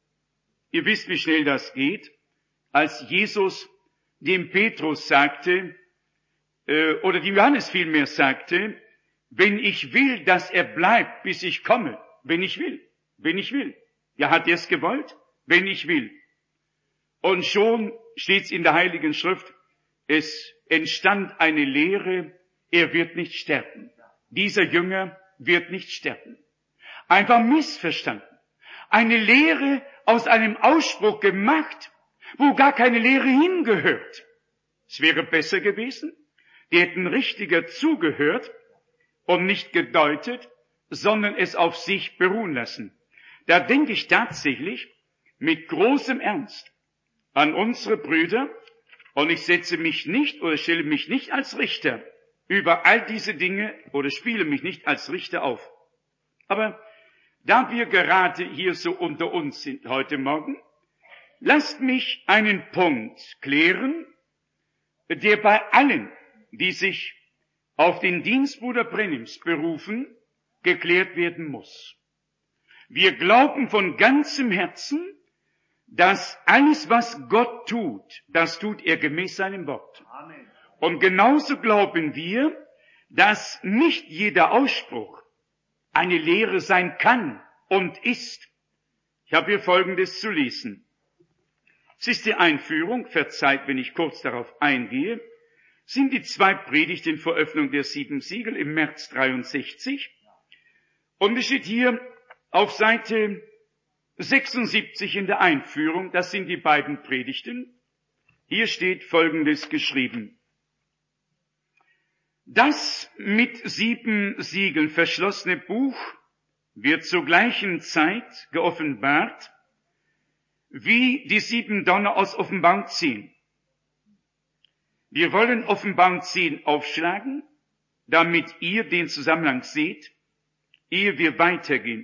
Ihr wisst, wie schnell das geht, als Jesus dem Petrus sagte, oder dem Johannes vielmehr sagte, wenn ich will, dass er bleibt, bis ich komme, wenn ich will. Ja, hat er es gewollt? Wenn ich will. Und schon steht's in der Heiligen Schrift, es entstand eine Lehre, er wird nicht sterben. Dieser Jünger wird nicht sterben. Einfach missverstanden. Eine Lehre aus einem Ausspruch gemacht, wo gar keine Lehre hingehört. Es wäre besser gewesen, die hätten richtiger zugehört und nicht gedeutet, sondern es auf sich beruhen lassen. Da denke ich tatsächlich mit großem Ernst an unsere Brüder, und ich setze mich nicht oder stelle mich nicht als Richter über all diese Dinge oder spiele mich nicht als Richter auf. Aber da wir gerade hier so unter uns sind heute Morgen, lasst mich einen Punkt klären, der bei allen, die sich auf den Dienst Bruder Brennims berufen, geklärt werden muss. Wir glauben von ganzem Herzen, dass alles, was Gott tut, das tut er gemäß seinem Wort. Amen. Und genauso glauben wir, dass nicht jeder Ausspruch eine Lehre sein kann und ist. Ich habe hier Folgendes zu lesen. Es ist die Einführung, verzeiht, wenn ich kurz darauf eingehe, sind die 2 Predigten vor Öffnung der 7 Siegel im März 63. Und es steht hier auf Seite 76 in der Einführung, das sind die beiden Predigten. Hier steht Folgendes geschrieben. Das mit 7 Siegeln verschlossene Buch wird zur gleichen Zeit geoffenbart wie die 7 Donner aus Offenbarung 10. Wir wollen Offenbarung 10 aufschlagen, damit ihr den Zusammenhang seht, ehe wir weitergehen.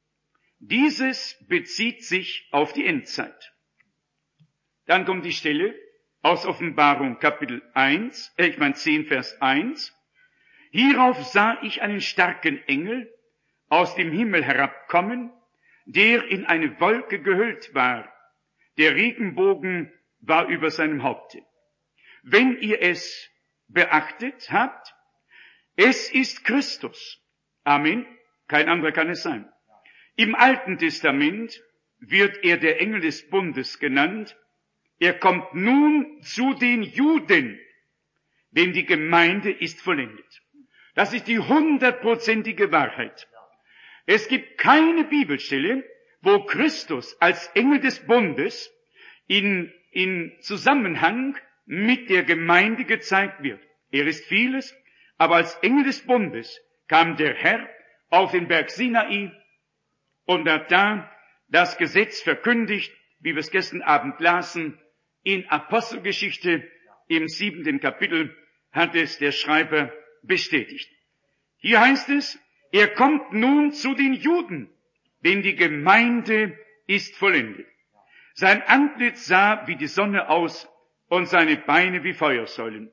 Dieses bezieht sich auf die Endzeit. Dann kommt die Stelle aus Offenbarung Kapitel 10, Vers 1. Hierauf sah ich einen starken Engel aus dem Himmel herabkommen, der in eine Wolke gehüllt war. Der Regenbogen war über seinem Haupte. Wenn ihr es beachtet habt, es ist Christus. Amen. Kein anderer kann es sein. Im Alten Testament wird er der Engel des Bundes genannt. Er kommt nun zu den Juden, denn die Gemeinde ist vollendet. Das ist die 100%ige Wahrheit. Es gibt keine Bibelstelle, wo Christus als Engel des Bundes in Zusammenhang mit der Gemeinde gezeigt wird. Er ist vieles, aber als Engel des Bundes kam der Herr auf den Berg Sinai und hat da das Gesetz verkündigt, wie wir es gestern Abend lasen, in Apostelgeschichte im 7. Kapitel hat es der Schreiber bestätigt. Hier heißt es, er kommt nun zu den Juden, denn die Gemeinde ist vollendet. Sein Antlitz sah wie die Sonne aus und seine Beine wie Feuersäulen.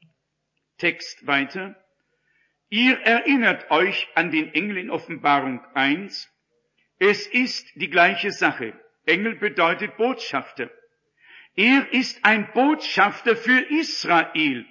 Text weiter. Ihr erinnert euch an den Engel in Offenbarung 1. Es ist die gleiche Sache. Engel bedeutet Botschafter. Er ist ein Botschafter für Israel.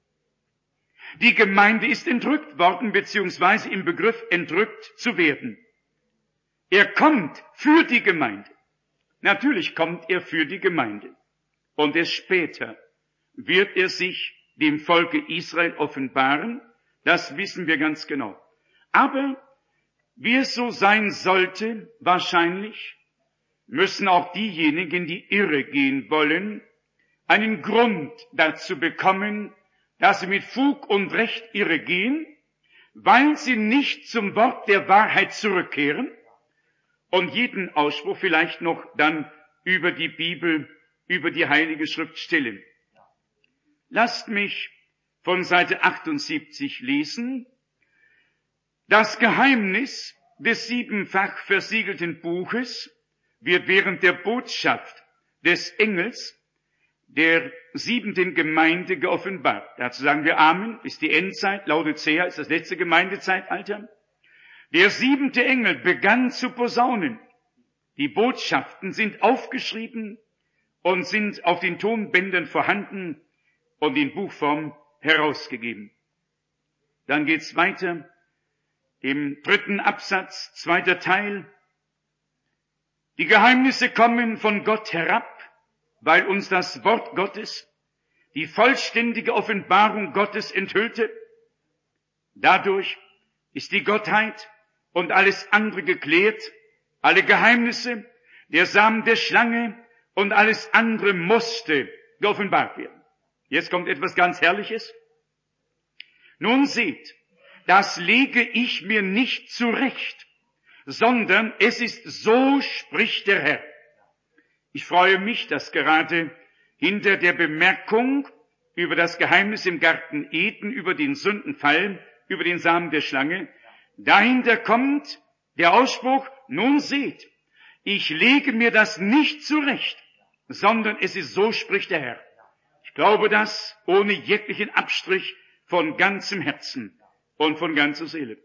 Die Gemeinde ist entrückt worden, beziehungsweise im Begriff entrückt zu werden. Er kommt für die Gemeinde. Natürlich kommt er für die Gemeinde. Und erst später wird er sich dem Volke Israel offenbaren. Das wissen wir ganz genau. Aber wie es so sein sollte, wahrscheinlich, müssen auch diejenigen, die irre gehen wollen, einen Grund dazu bekommen, dass sie mit Fug und Recht irre gehen, weil sie nicht zum Wort der Wahrheit zurückkehren und jeden Ausspruch vielleicht noch dann über die Bibel, über die Heilige Schrift stellen. Lasst mich von Seite 78 lesen. Das Geheimnis des 7-fach versiegelten Buches wird während der Botschaft des Engels der 7. Gemeinde geoffenbart. Dazu sagen wir Amen, ist die Endzeit, Laodicea ist das letzte Gemeindezeitalter. Der 7. Engel begann zu posaunen. Die Botschaften sind aufgeschrieben und sind auf den Tonbändern vorhanden und in Buchform herausgegeben. Dann geht's weiter im 3. Absatz, 2. Teil. Die Geheimnisse kommen von Gott herab, weil uns das Wort Gottes, die vollständige Offenbarung Gottes enthüllte. Dadurch ist die Gottheit und alles andere geklärt, alle Geheimnisse, der Samen der Schlange und alles andere musste geoffenbart werden. Jetzt kommt etwas ganz Herrliches. Nun seht, das lege ich mir nicht zurecht, sondern es ist so, spricht der Herr. Ich freue mich, dass gerade hinter der Bemerkung über das Geheimnis im Garten Eden, über den Sündenfall, über den Samen der Schlange, dahinter kommt der Ausspruch, nun seht, ich lege mir das nicht zurecht, sondern es ist so, spricht der Herr. Ich glaube das ohne jeglichen Abstrich von ganzem Herzen und von ganzer Seele.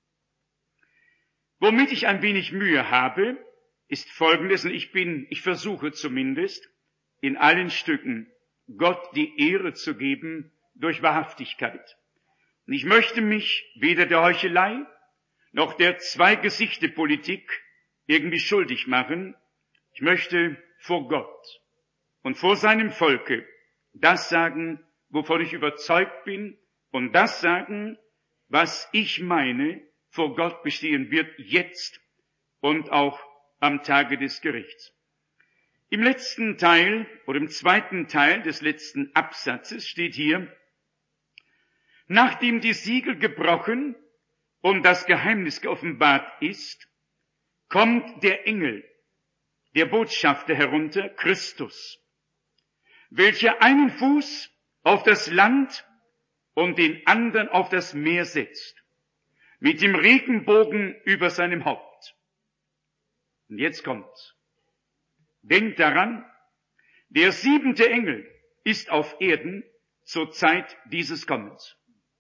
Womit ich ein wenig Mühe habe, ist Folgendes, und ich versuche zumindest, in allen Stücken Gott die Ehre zu geben durch Wahrhaftigkeit. Und ich möchte mich weder der Heuchelei noch der Zwei-Gesichte-Politik irgendwie schuldig machen. Ich möchte vor Gott und vor seinem Volke das sagen, wovon ich überzeugt bin, und das sagen, was ich meine, vor Gott bestehen wird, jetzt und auch am Tage des Gerichts. Im letzten Teil oder im 2. Teil des letzten Absatzes steht hier, Nachdem die Siegel gebrochen und das Geheimnis geoffenbart ist, kommt der Engel, der Botschafter herunter, Christus, welcher einen Fuß auf das Land und den anderen auf das Meer setzt, mit dem Regenbogen über seinem Haupt. Und jetzt kommt's. Denkt daran, der 7. Engel ist auf Erden zur Zeit dieses Kommens.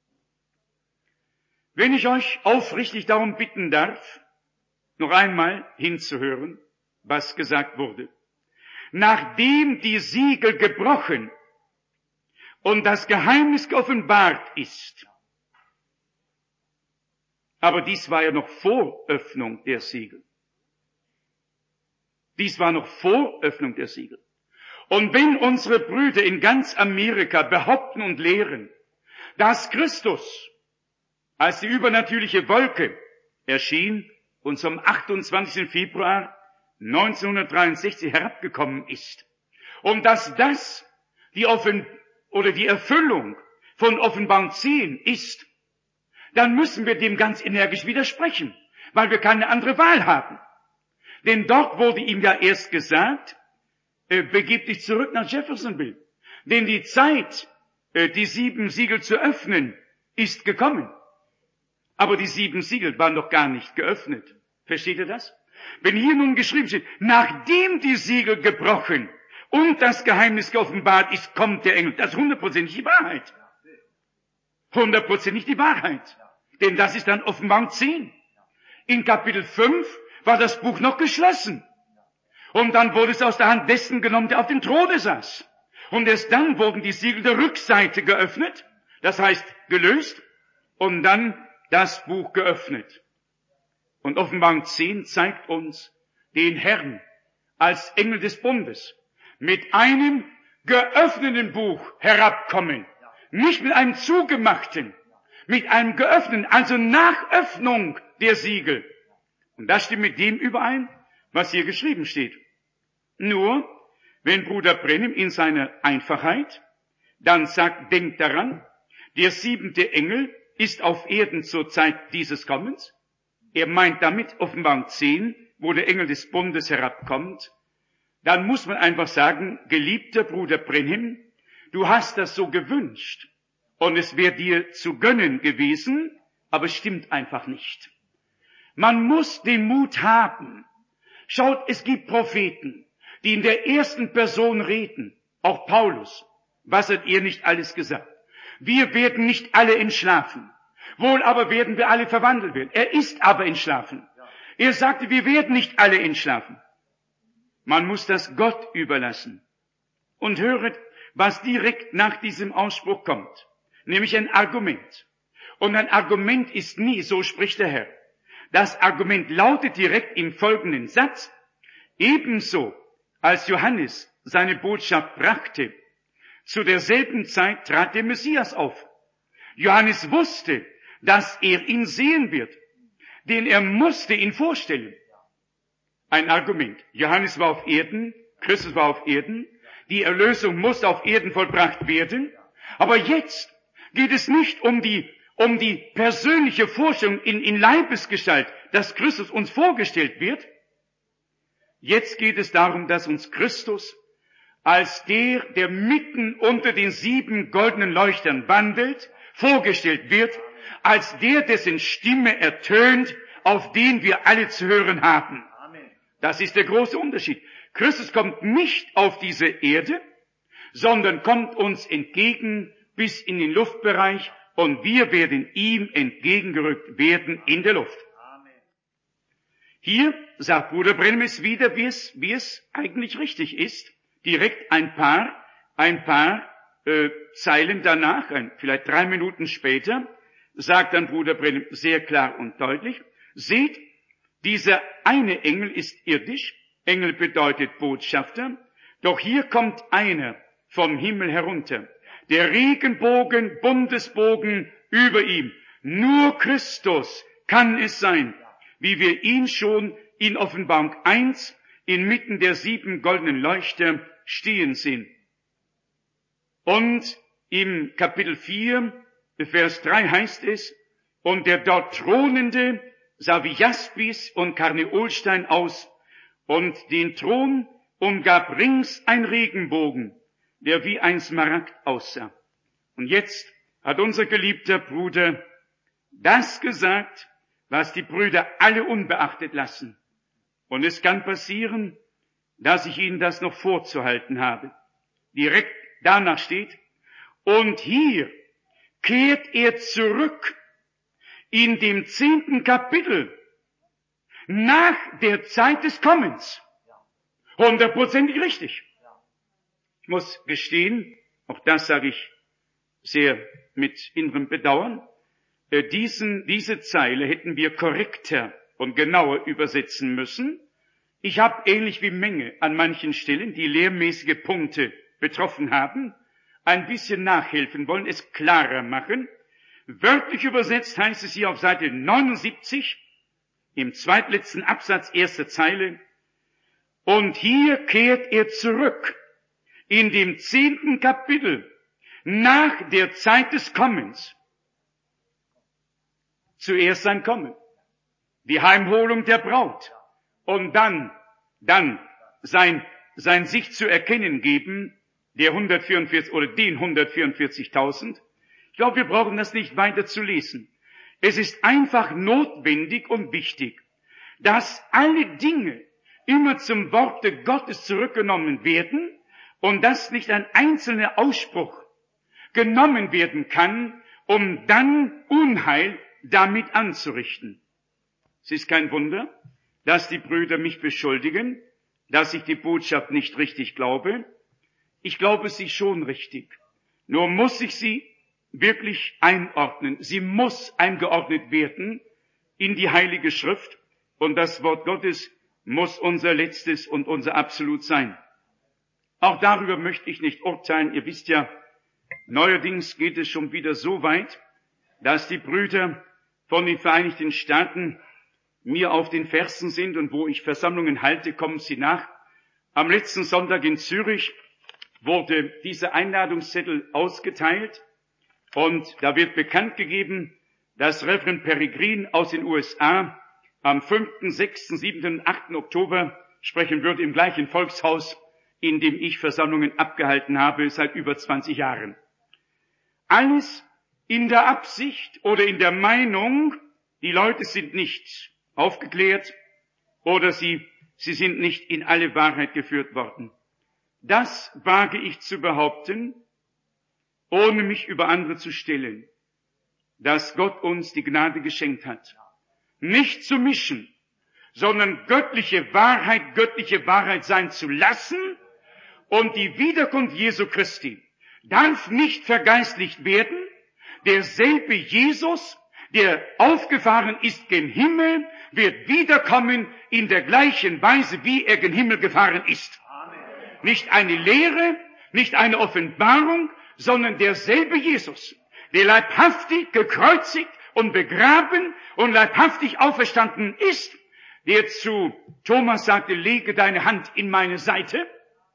Wenn ich euch aufrichtig darum bitten darf, noch einmal hinzuhören, was gesagt wurde. Nachdem die Siegel gebrochen und das Geheimnis geoffenbart ist, aber dies war ja noch vor Öffnung der Siegel. Dies war noch vor Öffnung der Siegel. Und wenn unsere Brüder in ganz Amerika behaupten und lehren, dass Christus als die übernatürliche Wolke erschien und zum 28. Februar 1963 herabgekommen ist und dass das die Erfüllung von Offenbarung 10 ist, dann müssen wir dem ganz energisch widersprechen, weil wir keine andere Wahl haben. Denn dort wurde ihm ja erst gesagt, begib dich zurück nach Jeffersonville. Denn die Zeit, die 7 Siegel zu öffnen, ist gekommen. Aber die 7 Siegel waren noch gar nicht geöffnet. Versteht ihr das? Wenn hier nun geschrieben steht, nachdem die Siegel gebrochen und das Geheimnis geoffenbart ist, kommt der Engel. Das ist 100% die Wahrheit. 100% die Wahrheit. Denn das ist dann Offenbarung 10. In Kapitel 5 war das Buch noch geschlossen. Und dann wurde es aus der Hand dessen genommen, der auf dem Throne saß. Und erst dann wurden die Siegel der Rückseite geöffnet, das heißt gelöst, und dann das Buch geöffnet. Und Offenbarung 10 zeigt uns den Herrn als Engel des Bundes mit einem geöffneten Buch herabkommen. Nicht mit einem zugemachten, mit einem geöffneten, also nach Öffnung der Siegel. Und das stimmt mit dem überein, was hier geschrieben steht. Nur, wenn Bruder Brennim in seiner Einfachheit dann sagt, denkt daran, der 7. Engel ist auf Erden zur Zeit dieses Kommens. Er meint damit Offenbarung 10, wo der Engel des Bundes herabkommt. Dann muss man einfach sagen, geliebter Bruder Brennim, du hast das so gewünscht und es wäre dir zu gönnen gewesen, aber es stimmt einfach nicht. Man muss den Mut haben. Schaut, es gibt Propheten, die in der ersten Person reden. Auch Paulus. Was hat er nicht alles gesagt? Wir werden nicht alle entschlafen. Wohl aber werden wir alle verwandelt werden. Er ist aber entschlafen. Er sagte, wir werden nicht alle entschlafen. Man muss das Gott überlassen. Und höret, was direkt nach diesem Ausspruch kommt. Nämlich ein Argument. Und ein Argument ist nie, so spricht der Herr. Das Argument lautet direkt im folgenden Satz, ebenso als Johannes seine Botschaft brachte, zu derselben Zeit trat der Messias auf. Johannes wusste, dass er ihn sehen wird, denn er musste ihn vorstellen. Ein Argument. Johannes war auf Erden, Christus war auf Erden, die Erlösung musste auf Erden vollbracht werden, aber jetzt geht es nicht um die persönliche Vorstellung in Leibesgestalt, dass Christus uns vorgestellt wird. Jetzt geht es darum, dass uns Christus als der mitten unter den 7 goldenen Leuchtern wandelt, vorgestellt wird, als dessen Stimme ertönt, auf den wir alle zu hören haben. Das ist der große Unterschied. Christus kommt nicht auf diese Erde, sondern kommt uns entgegen bis in den Luftbereich und wir werden ihm entgegengerückt werden in der Luft. Hier sagt Bruder Brennim es wieder, wie es eigentlich richtig ist. Direkt ein paar Zeilen danach, vielleicht 3 Minuten später, sagt dann Bruder Brennim sehr klar und deutlich, seht, dieser eine Engel ist irdisch, Engel bedeutet Botschafter, doch hier kommt einer vom Himmel herunter, der Regenbogen, Bundesbogen über ihm. Nur Christus kann es sein, wie wir ihn schon in Offenbarung 1 inmitten der 7 goldenen Leuchter stehen sehen. Und im Kapitel 4 Vers 3 heißt es, und der dort Thronende sah wie Jaspis und Karneolstein aus, und den Thron umgab rings ein Regenbogen, der wie ein Smaragd aussah. Und jetzt hat unser geliebter Bruder das gesagt, was die Brüder alle unbeachtet lassen. Und es kann passieren, dass ich Ihnen das noch vorzuhalten habe. Direkt danach steht, und hier kehrt er zurück in dem 10. Kapitel nach der Zeit des Kommens. 100% richtig. Ich muss gestehen, auch das sage ich sehr mit innerem Bedauern, diese Zeile hätten wir korrekter und genauer übersetzen müssen. Ich habe ähnlich wie Menge an manchen Stellen, die lehrmäßige Punkte betroffen haben, ein bisschen nachhelfen wollen, es klarer machen. Wörtlich übersetzt heißt es hier auf Seite 79, im zweitletzten Absatz, erste Zeile, und hier kehrt er zurück in dem 10. Kapitel nach der Zeit des Kommens. Zuerst sein Kommen, die Heimholung der Braut und dann sein sich zu erkennen geben, der 144 oder den 144.000. Ich glaube, wir brauchen das nicht weiter zu lesen. Es ist einfach notwendig und wichtig, dass alle Dinge immer zum Worte Gottes zurückgenommen werden und dass nicht ein einzelner Ausspruch genommen werden kann, um dann Unheil damit anzurichten. Es ist kein Wunder, dass die Brüder mich beschuldigen, dass ich die Botschaft nicht richtig glaube. Ich glaube sie schon richtig. Nur muss ich sie wirklich einordnen. Sie muss eingeordnet werden in die Heilige Schrift. Und das Wort Gottes muss unser letztes und unser Absolut sein. Auch darüber möchte ich nicht urteilen. Ihr wisst ja, neuerdings geht es schon wieder so weit, dass die Brüder von den Vereinigten Staaten mir auf den Fersen sind und wo ich Versammlungen halte, kommen sie nach. Am letzten Sonntag in Zürich wurde dieser Einladungszettel ausgeteilt und da wird bekannt gegeben, dass Reverend Peregrin aus den USA am 5., 6., 7. und 8. Oktober sprechen wird im gleichen Volkshaus, in dem ich Versammlungen abgehalten habe seit über 20 Jahren. Alles in der Absicht oder in der Meinung, die Leute sind nicht aufgeklärt oder sie sind nicht in alle Wahrheit geführt worden. Das wage ich zu behaupten, ohne mich über andere zu stellen, dass Gott uns die Gnade geschenkt hat. Nicht zu mischen, sondern göttliche Wahrheit sein zu lassen, und die Wiederkunft Jesu Christi darf nicht vergeistlicht werden. Derselbe Jesus, der aufgefahren ist gen Himmel, wird wiederkommen in der gleichen Weise, wie er gen Himmel gefahren ist. Amen. Nicht eine Lehre, nicht eine Offenbarung, sondern derselbe Jesus, der leibhaftig gekreuzigt und begraben und leibhaftig auferstanden ist, der zu Thomas sagte, lege deine Hand in meine Seite,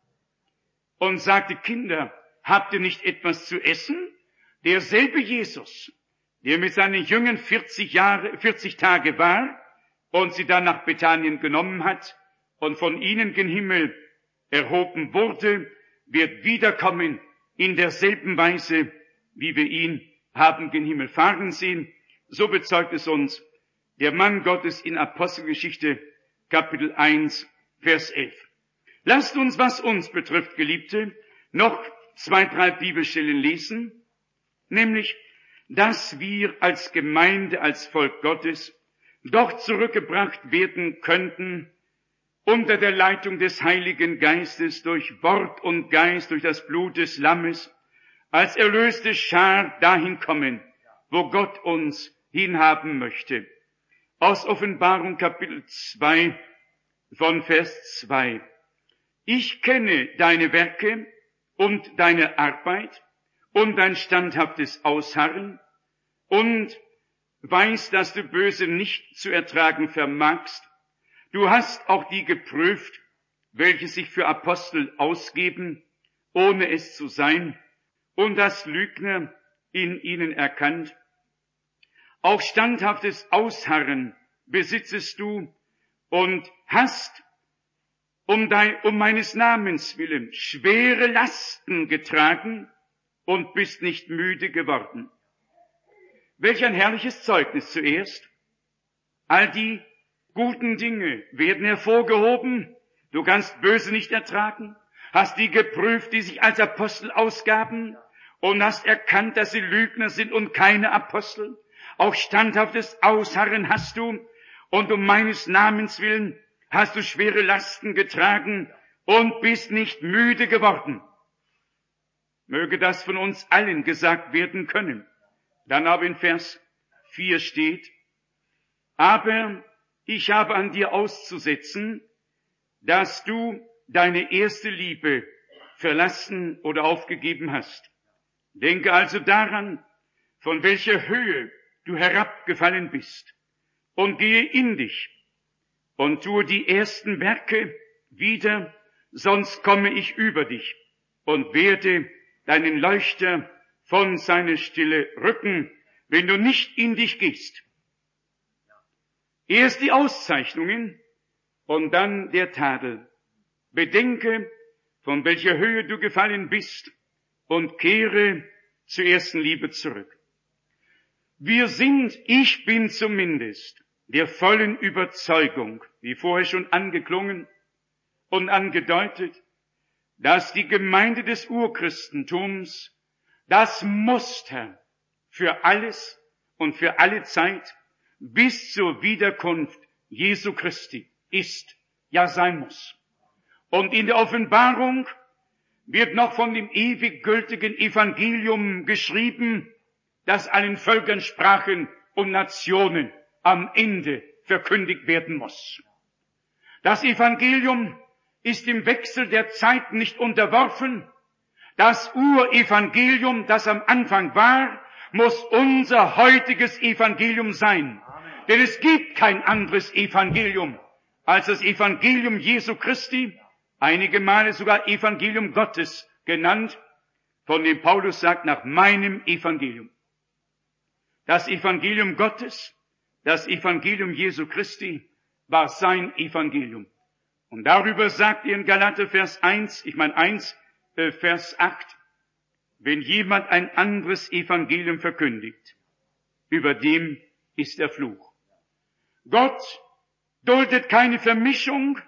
und sagte, Kinder, habt ihr nicht etwas zu essen? Derselbe Jesus, der mit seinen Jüngern 40 Tage war und sie dann nach Bethanien genommen hat und von ihnen gen Himmel erhoben wurde, wird wiederkommen in derselben Weise, wie wir ihn haben gen Himmel fahren sehen. So bezeugt es uns der Mann Gottes in Apostelgeschichte Kapitel 1, Vers 11. Lasst uns, was uns betrifft, Geliebte, noch 2, 3 Bibelstellen lesen, nämlich, dass wir als Gemeinde, als Volk Gottes doch zurückgebracht werden könnten unter der Leitung des Heiligen Geistes durch Wort und Geist, durch das Blut des Lammes, als erlöste Schar dahin kommen, wo Gott uns hinhaben möchte. Aus Offenbarung Kapitel 2 von Vers 2. Ich kenne deine Werke und deine Arbeit und dein standhaftes Ausharren und weiß, dass du Böse nicht zu ertragen vermagst. Du hast auch die geprüft, welche sich für Apostel ausgeben, ohne es zu sein, und dass Lügner in ihnen erkannt. Auch standhaftes Ausharren besitzest du und hast um meines Namens willen schwere Lasten getragen und bist nicht müde geworden. Welch ein herrliches Zeugnis zuerst. All die guten Dinge werden hervorgehoben. Du kannst Böse nicht ertragen, hast die geprüft, die sich als Apostel ausgaben, und hast erkannt, dass sie Lügner sind und keine Apostel. Auch standhaftes Ausharren hast du, und um meines Namens willen hast du schwere Lasten getragen und bist nicht müde geworden. Möge das von uns allen gesagt werden können. Dann aber in Vers 4 steht, aber ich habe an dir auszusetzen, dass du deine erste Liebe verlassen oder aufgegeben hast. Denke also daran, von welcher Höhe du herabgefallen bist, und gehe in dich und tue die ersten Werke wieder, sonst komme ich über dich und werde deinen Leuchter von seiner Stille rücken, wenn du nicht in dich gehst. Erst die Auszeichnungen und dann der Tadel. Bedenke, von welcher Höhe du gefallen bist, und kehre zur ersten Liebe zurück. Ich bin zumindest der vollen Überzeugung, wie vorher schon angeklungen und angedeutet, dass die Gemeinde des Urchristentums das Muster für alles und für alle Zeit bis zur Wiederkunft Jesu Christi ist, ja sein muss. Und in der Offenbarung wird noch von dem ewig gültigen Evangelium geschrieben, das allen Völkern, Sprachen und Nationen am Ende verkündigt werden muss. Das Evangelium ist im Wechsel der Zeiten nicht unterworfen. Das Urevangelium, das am Anfang war, muss unser heutiges Evangelium sein. Amen. Denn es gibt kein anderes Evangelium als das Evangelium Jesu Christi, einige Male sogar Evangelium Gottes genannt, von dem Paulus sagt, nach meinem Evangelium. Das Evangelium Gottes, das Evangelium Jesu Christi, war sein Evangelium. Und darüber sagt er in Galater Vers 1, Vers 8, wenn jemand ein anderes Evangelium verkündigt, über dem ist der Fluch. Gott duldet keine Vermischung,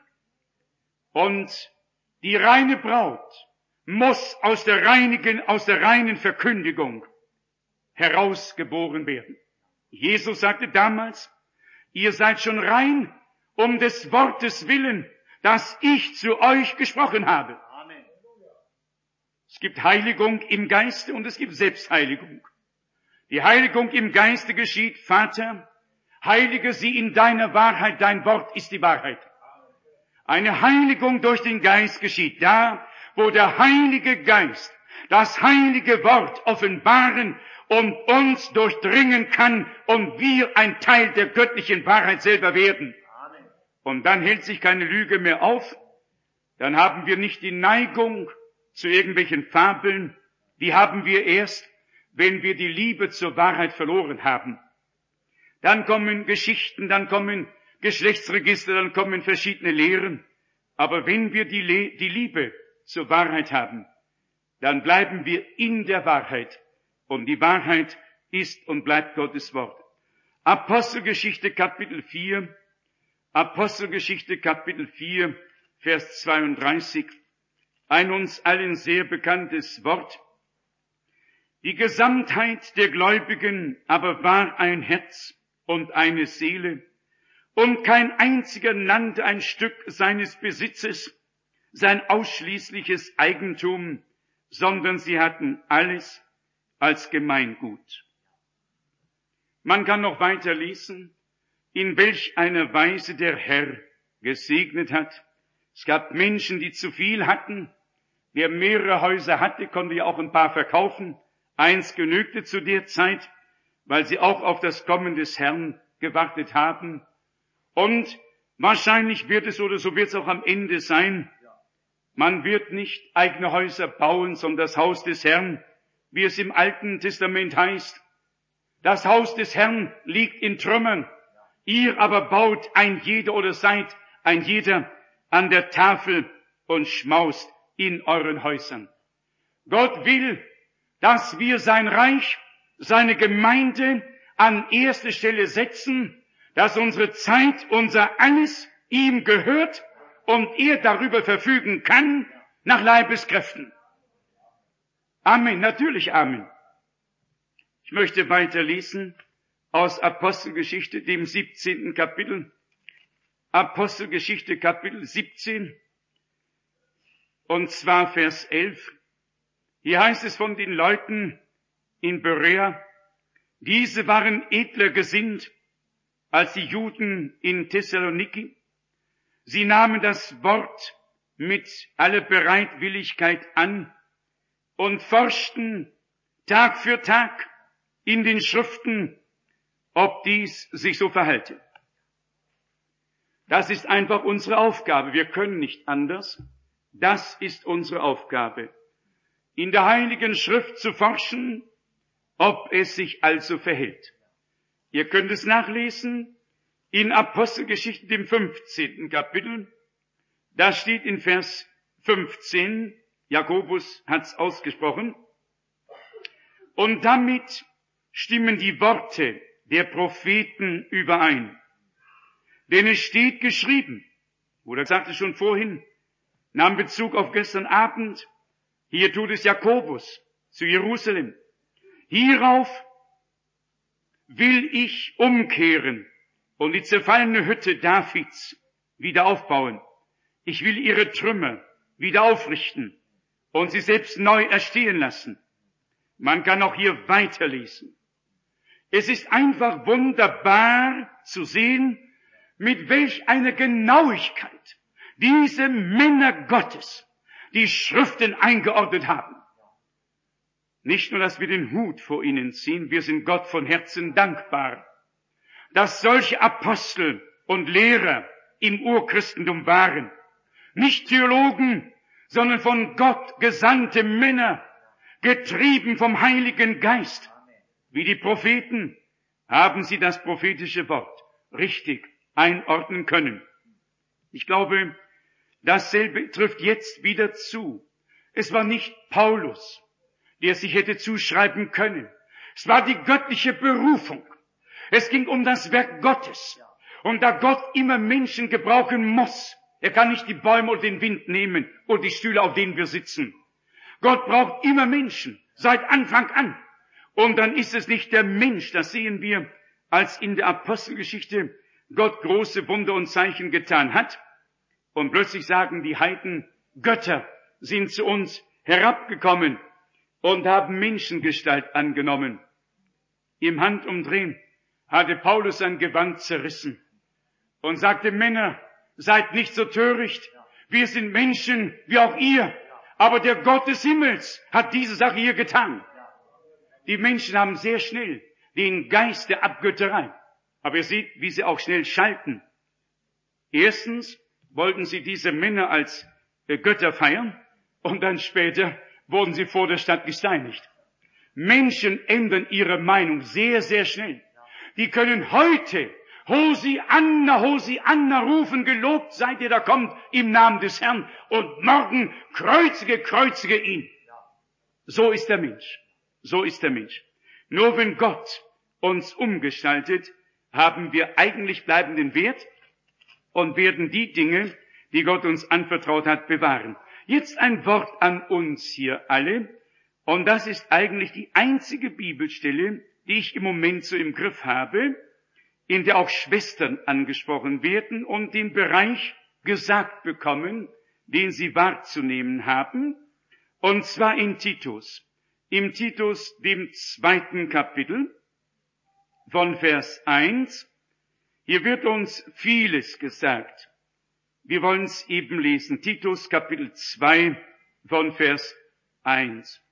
und die reine Braut muss aus der reinen Verkündigung herausgeboren werden. Jesus sagte damals, ihr seid schon rein um des Wortes willen, das ich zu euch gesprochen habe. Amen. Es gibt Heiligung im Geiste und es gibt Selbstheiligung. Die Heiligung im Geiste geschieht, Vater, heilige sie in deiner Wahrheit, dein Wort ist die Wahrheit. Eine Heiligung durch den Geist geschieht da, wo der Heilige Geist das heilige Wort offenbaren und uns durchdringen kann und wir ein Teil der göttlichen Wahrheit selber werden. Amen. Und dann hält sich keine Lüge mehr auf, dann haben wir nicht die Neigung zu irgendwelchen Fabeln, die haben wir erst, wenn wir die Liebe zur Wahrheit verloren haben. Dann kommen Geschichten, dann kommen Geschlechtsregister, dann kommen verschiedene Lehren. Aber wenn wir die Liebe zur Wahrheit haben, dann bleiben wir in der Wahrheit. Und die Wahrheit ist und bleibt Gottes Wort. Apostelgeschichte Kapitel 4, Vers 32, ein uns allen sehr bekanntes Wort. Die Gesamtheit der Gläubigen aber war ein Herz und eine Seele, und kein einziger nannte ein Stück seines Besitzes, sein ausschließliches Eigentum, sondern sie hatten alles als Gemeingut. Man kann noch weiter lesen, in welch einer Weise der Herr gesegnet hat. Es gab Menschen, die zu viel hatten. Wer mehrere Häuser hatte, konnte ja auch ein paar verkaufen. Eins genügte zu der Zeit, weil sie auch auf das Kommen des Herrn gewartet haben. Und wahrscheinlich wird es, oder so wird es auch am Ende sein, man wird nicht eigene Häuser bauen, sondern das Haus des Herrn wie es im Alten Testament heißt. Das Haus des Herrn liegt in Trümmern. Ihr aber baut ein jeder oder seid ein jeder an der Tafel und schmaust in euren Häusern. Gott will, dass wir sein Reich, seine Gemeinde an erste Stelle setzen, dass unsere Zeit, unser Alles ihm gehört und er darüber verfügen kann nach Leibeskräften. Amen, natürlich Amen. Ich möchte weiterlesen aus Apostelgeschichte, dem 17. Kapitel. Apostelgeschichte, Kapitel 17, und zwar Vers 11. Hier heißt es von den Leuten in Berea, diese waren edler gesinnt als die Juden in Thessaloniki. Sie nahmen das Wort mit aller Bereitwilligkeit an und forschten Tag für Tag in den Schriften, ob dies sich so verhalte. Das ist einfach unsere Aufgabe. Wir können nicht anders. Das ist unsere Aufgabe. In der Heiligen Schrift zu forschen, ob es sich also verhält. Ihr könnt es nachlesen in Apostelgeschichte, dem 15. Kapitel. Da steht in Vers 15, Jakobus hat's ausgesprochen, und damit stimmen die Worte der Propheten überein. Denn es steht geschrieben, oder sagte schon vorhin, nahm Bezug auf gestern Abend, hier tut es Jakobus zu Jerusalem. Hierauf will ich umkehren und die zerfallene Hütte Davids wieder aufbauen. Ich will ihre Trümmer wieder aufrichten und sie selbst neu erstehen lassen. Man kann auch hier weiterlesen. Es ist einfach wunderbar zu sehen, mit welch einer Genauigkeit diese Männer Gottes die Schriften eingeordnet haben. Nicht nur, dass wir den Hut vor ihnen ziehen, wir sind Gott von Herzen dankbar, dass solche Apostel und Lehrer im Urchristentum waren. Nicht Theologen, sondern von Gott gesandte Männer, getrieben vom Heiligen Geist. Wie die Propheten haben sie das prophetische Wort richtig einordnen können. Ich glaube, dasselbe trifft jetzt wieder zu. Es war nicht Paulus, der sich hätte zuschreiben können. Es war die göttliche Berufung. Es ging um das Werk Gottes. Und da Gott immer Menschen gebrauchen muss, er kann nicht die Bäume oder den Wind nehmen oder die Stühle, auf denen wir sitzen. Gott braucht immer Menschen, seit Anfang an. Und dann ist es nicht der Mensch, das sehen wir, als in der Apostelgeschichte Gott große Wunder und Zeichen getan hat. Und plötzlich sagen die Heiden, Götter sind zu uns herabgekommen und haben Menschengestalt angenommen. Im Handumdrehen hatte Paulus sein Gewand zerrissen und sagte, Männer, seid nicht so töricht. Wir sind Menschen, wie auch ihr. Aber der Gott des Himmels hat diese Sache hier getan. Die Menschen haben sehr schnell den Geist der Abgötterei. Aber ihr seht, wie sie auch schnell schalten. Erstens wollten sie diese Männer als Götter feiern und dann später wurden sie vor der Stadt gesteinigt. Menschen ändern ihre Meinung sehr, sehr schnell. Die können heute Hosianna rufen, gelobt seid ihr, da kommt im Namen des Herrn, und morgen kreuzige ihn. So ist der Mensch. So ist der Mensch. Nur wenn Gott uns umgestaltet, haben wir eigentlich bleibenden Wert und werden die Dinge, die Gott uns anvertraut hat, bewahren. Jetzt ein Wort an uns hier alle, und das ist eigentlich die einzige Bibelstelle, die ich im Moment so im Griff habe, in der auch Schwestern angesprochen werden und den Bereich gesagt bekommen, den sie wahrzunehmen haben, und zwar in Titus. Im Titus, dem 2. Kapitel, von Vers 1, hier wird uns vieles gesagt. Wir wollen es eben lesen. Titus, Kapitel 2, von Vers 1.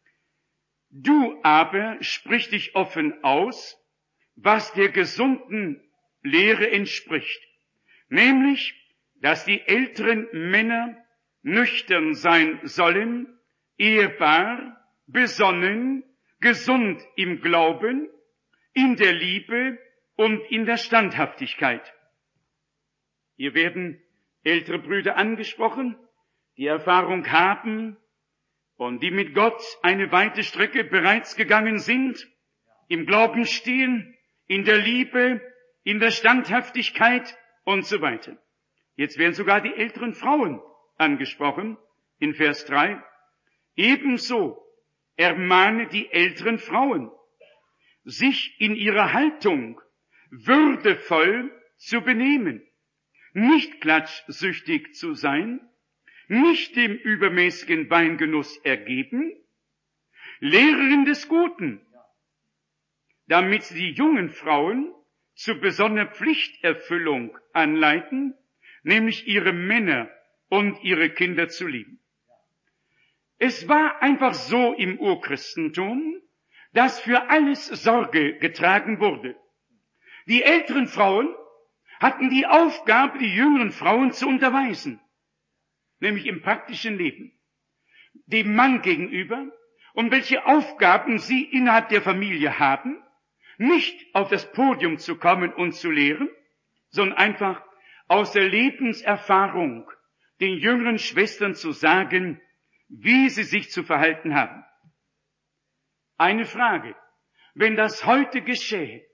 Du aber sprich dich offen aus, was der gesunden Lehre entspricht, nämlich, dass die älteren Männer nüchtern sein sollen, ehrbar, besonnen, gesund im Glauben, in der Liebe und in der Standhaftigkeit. Hier werden ältere Brüder angesprochen, die Erfahrung haben und die mit Gott eine weite Strecke bereits gegangen sind, im Glauben stehen, in der Liebe, in der Standhaftigkeit und so weiter. Jetzt werden sogar die älteren Frauen angesprochen in Vers 3. Ebenso ermahne die älteren Frauen, sich in ihrer Haltung würdevoll zu benehmen, nicht klatschsüchtig zu sein, nicht dem übermäßigen Weingenuss ergeben, Lehrerin des Guten, damit sie die jungen Frauen zu besonderer Pflichterfüllung anleiten, nämlich ihre Männer und ihre Kinder zu lieben. Es war einfach so im Urchristentum, dass für alles Sorge getragen wurde. Die älteren Frauen hatten die Aufgabe, die jüngeren Frauen zu unterweisen, nämlich im praktischen Leben, dem Mann gegenüber, und welche Aufgaben sie innerhalb der Familie haben, nicht auf das Podium zu kommen und zu lehren, sondern einfach aus der Lebenserfahrung den jüngeren Schwestern zu sagen, wie sie sich zu verhalten haben. Eine Frage: Wenn das heute geschähe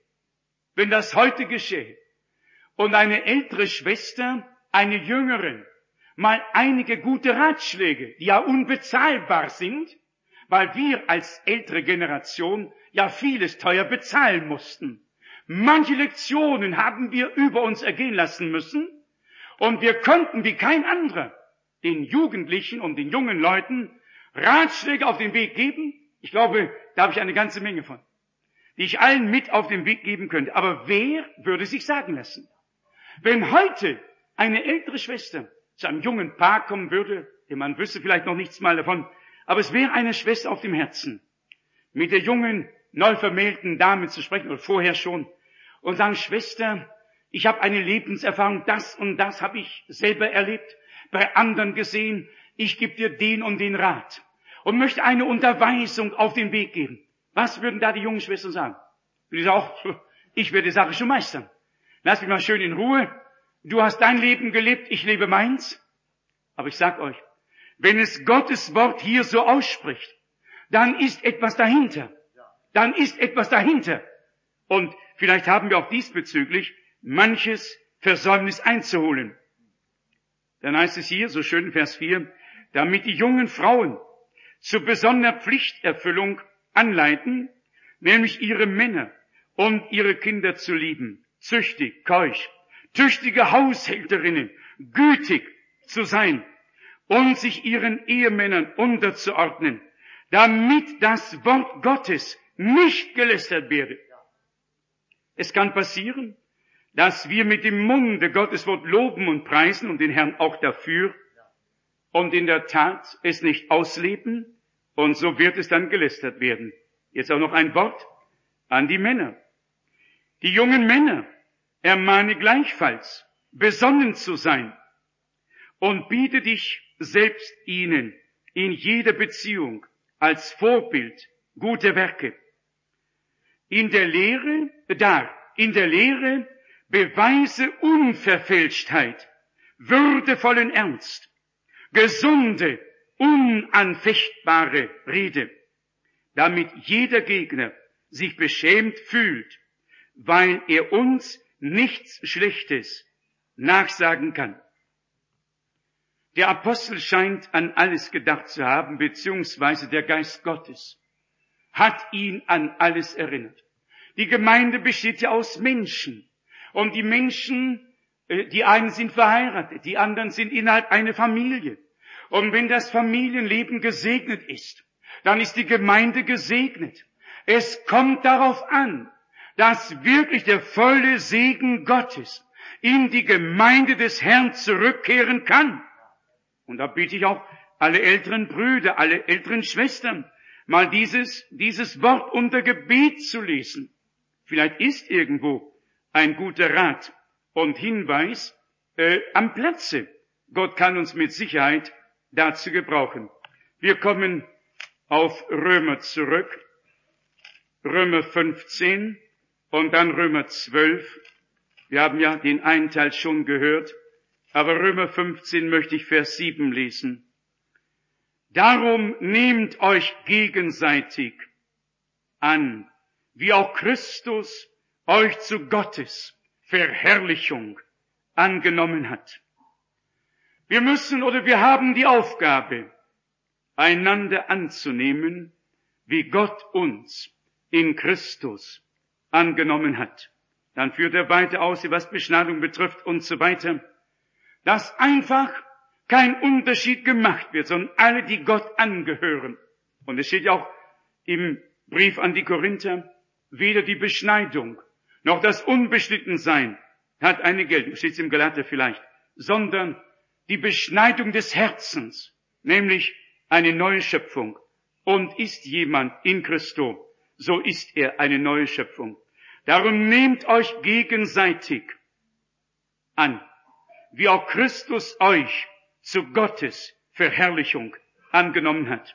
und eine ältere Schwester, eine jüngeren, mal einige gute Ratschläge, die ja unbezahlbar sind, weil wir als ältere Generation ja vieles teuer bezahlen mussten. Manche Lektionen haben wir über uns ergehen lassen müssen und wir konnten wie kein anderer den Jugendlichen und den jungen Leuten Ratschläge auf den Weg geben. Ich glaube, da habe ich eine ganze Menge von, die ich allen mit auf den Weg geben könnte. Aber wer würde sich sagen lassen? Wenn heute eine ältere Schwester zu einem jungen Paar kommen würde, der Mann wüsste vielleicht noch nichts mal davon, aber es wäre eine Schwester auf dem Herzen, mit der jungen, neu vermählten Dame zu sprechen, oder vorher schon, und sagen: Schwester, ich habe eine Lebenserfahrung, das und das habe ich selber erlebt, bei anderen gesehen, ich gebe dir den und den Rat und möchte eine Unterweisung auf den Weg geben. Was würden da die jungen Schwestern sagen? Die sagen auch: Ich werde die Sache schon meistern. Lass mich mal schön in Ruhe. Du hast dein Leben gelebt, ich lebe meins. Aber ich sag euch, wenn es Gottes Wort hier so ausspricht, dann ist etwas dahinter. Und vielleicht haben wir auch diesbezüglich manches Versäumnis einzuholen. Dann heißt es hier, so schön in Vers 4, damit die jungen Frauen zu besonderer Pflichterfüllung anleiten, nämlich ihre Männer und ihre Kinder zu lieben, züchtig, keusch, tüchtige Haushälterinnen, gütig zu sein und sich ihren Ehemännern unterzuordnen, damit das Wort Gottes nicht gelästert werde. Es kann passieren, dass wir mit dem Munde Gottes Wort loben und preisen und den Herrn auch dafür und in der Tat es nicht ausleben, und so wird es dann gelästert werden. Jetzt auch noch ein Wort an die Männer. Die jungen Männer ermahne gleichfalls, besonnen zu sein, und biete dich selbst ihnen in jeder Beziehung als Vorbild guter Werke. In der Lehre beweise Unverfälschtheit, würdevollen Ernst, gesunde, unanfechtbare Rede, damit jeder Gegner sich beschämt fühlt, weil er uns nichts Schlechtes nachsagen kann. Der Apostel scheint an alles gedacht zu haben, beziehungsweise der Geist Gottes hat ihn an alles erinnert. Die Gemeinde besteht ja aus Menschen. Und die Menschen, die einen sind verheiratet, die anderen sind innerhalb einer Familie. Und wenn das Familienleben gesegnet ist, dann ist die Gemeinde gesegnet. Es kommt darauf an, dass wirklich der volle Segen Gottes in die Gemeinde des Herrn zurückkehren kann. Und da bitte ich auch alle älteren Brüder, alle älteren Schwestern, mal dieses Wort unter Gebet zu lesen. Vielleicht ist irgendwo ein guter Rat und Hinweis am Platze. Gott kann uns mit Sicherheit dazu gebrauchen. Wir kommen auf Römer zurück, Römer 15 und dann Römer 12. Wir haben ja den einen Teil schon gehört, aber Römer 15 möchte ich Vers 7 lesen. Darum nehmt euch gegenseitig an, wie auch Christus euch zu Gottes Verherrlichung angenommen hat. Wir müssen oder wir haben die Aufgabe, einander anzunehmen, wie Gott uns in Christus angenommen hat. Dann führt er weiter aus, was Beschneidung betrifft und so weiter, dass einfach kein Unterschied gemacht wird, sondern alle, die Gott angehören. Und es steht ja auch im Brief an die Korinther, weder die Beschneidung noch das Unbeschnittensein hat eine Geltung, steht es im Galater vielleicht, sondern die Beschneidung des Herzens, nämlich eine neue Schöpfung. Und ist jemand in Christo, so ist er eine neue Schöpfung. Darum nehmt euch gegenseitig an, wie auch Christus euch zu Gottes Verherrlichung angenommen hat.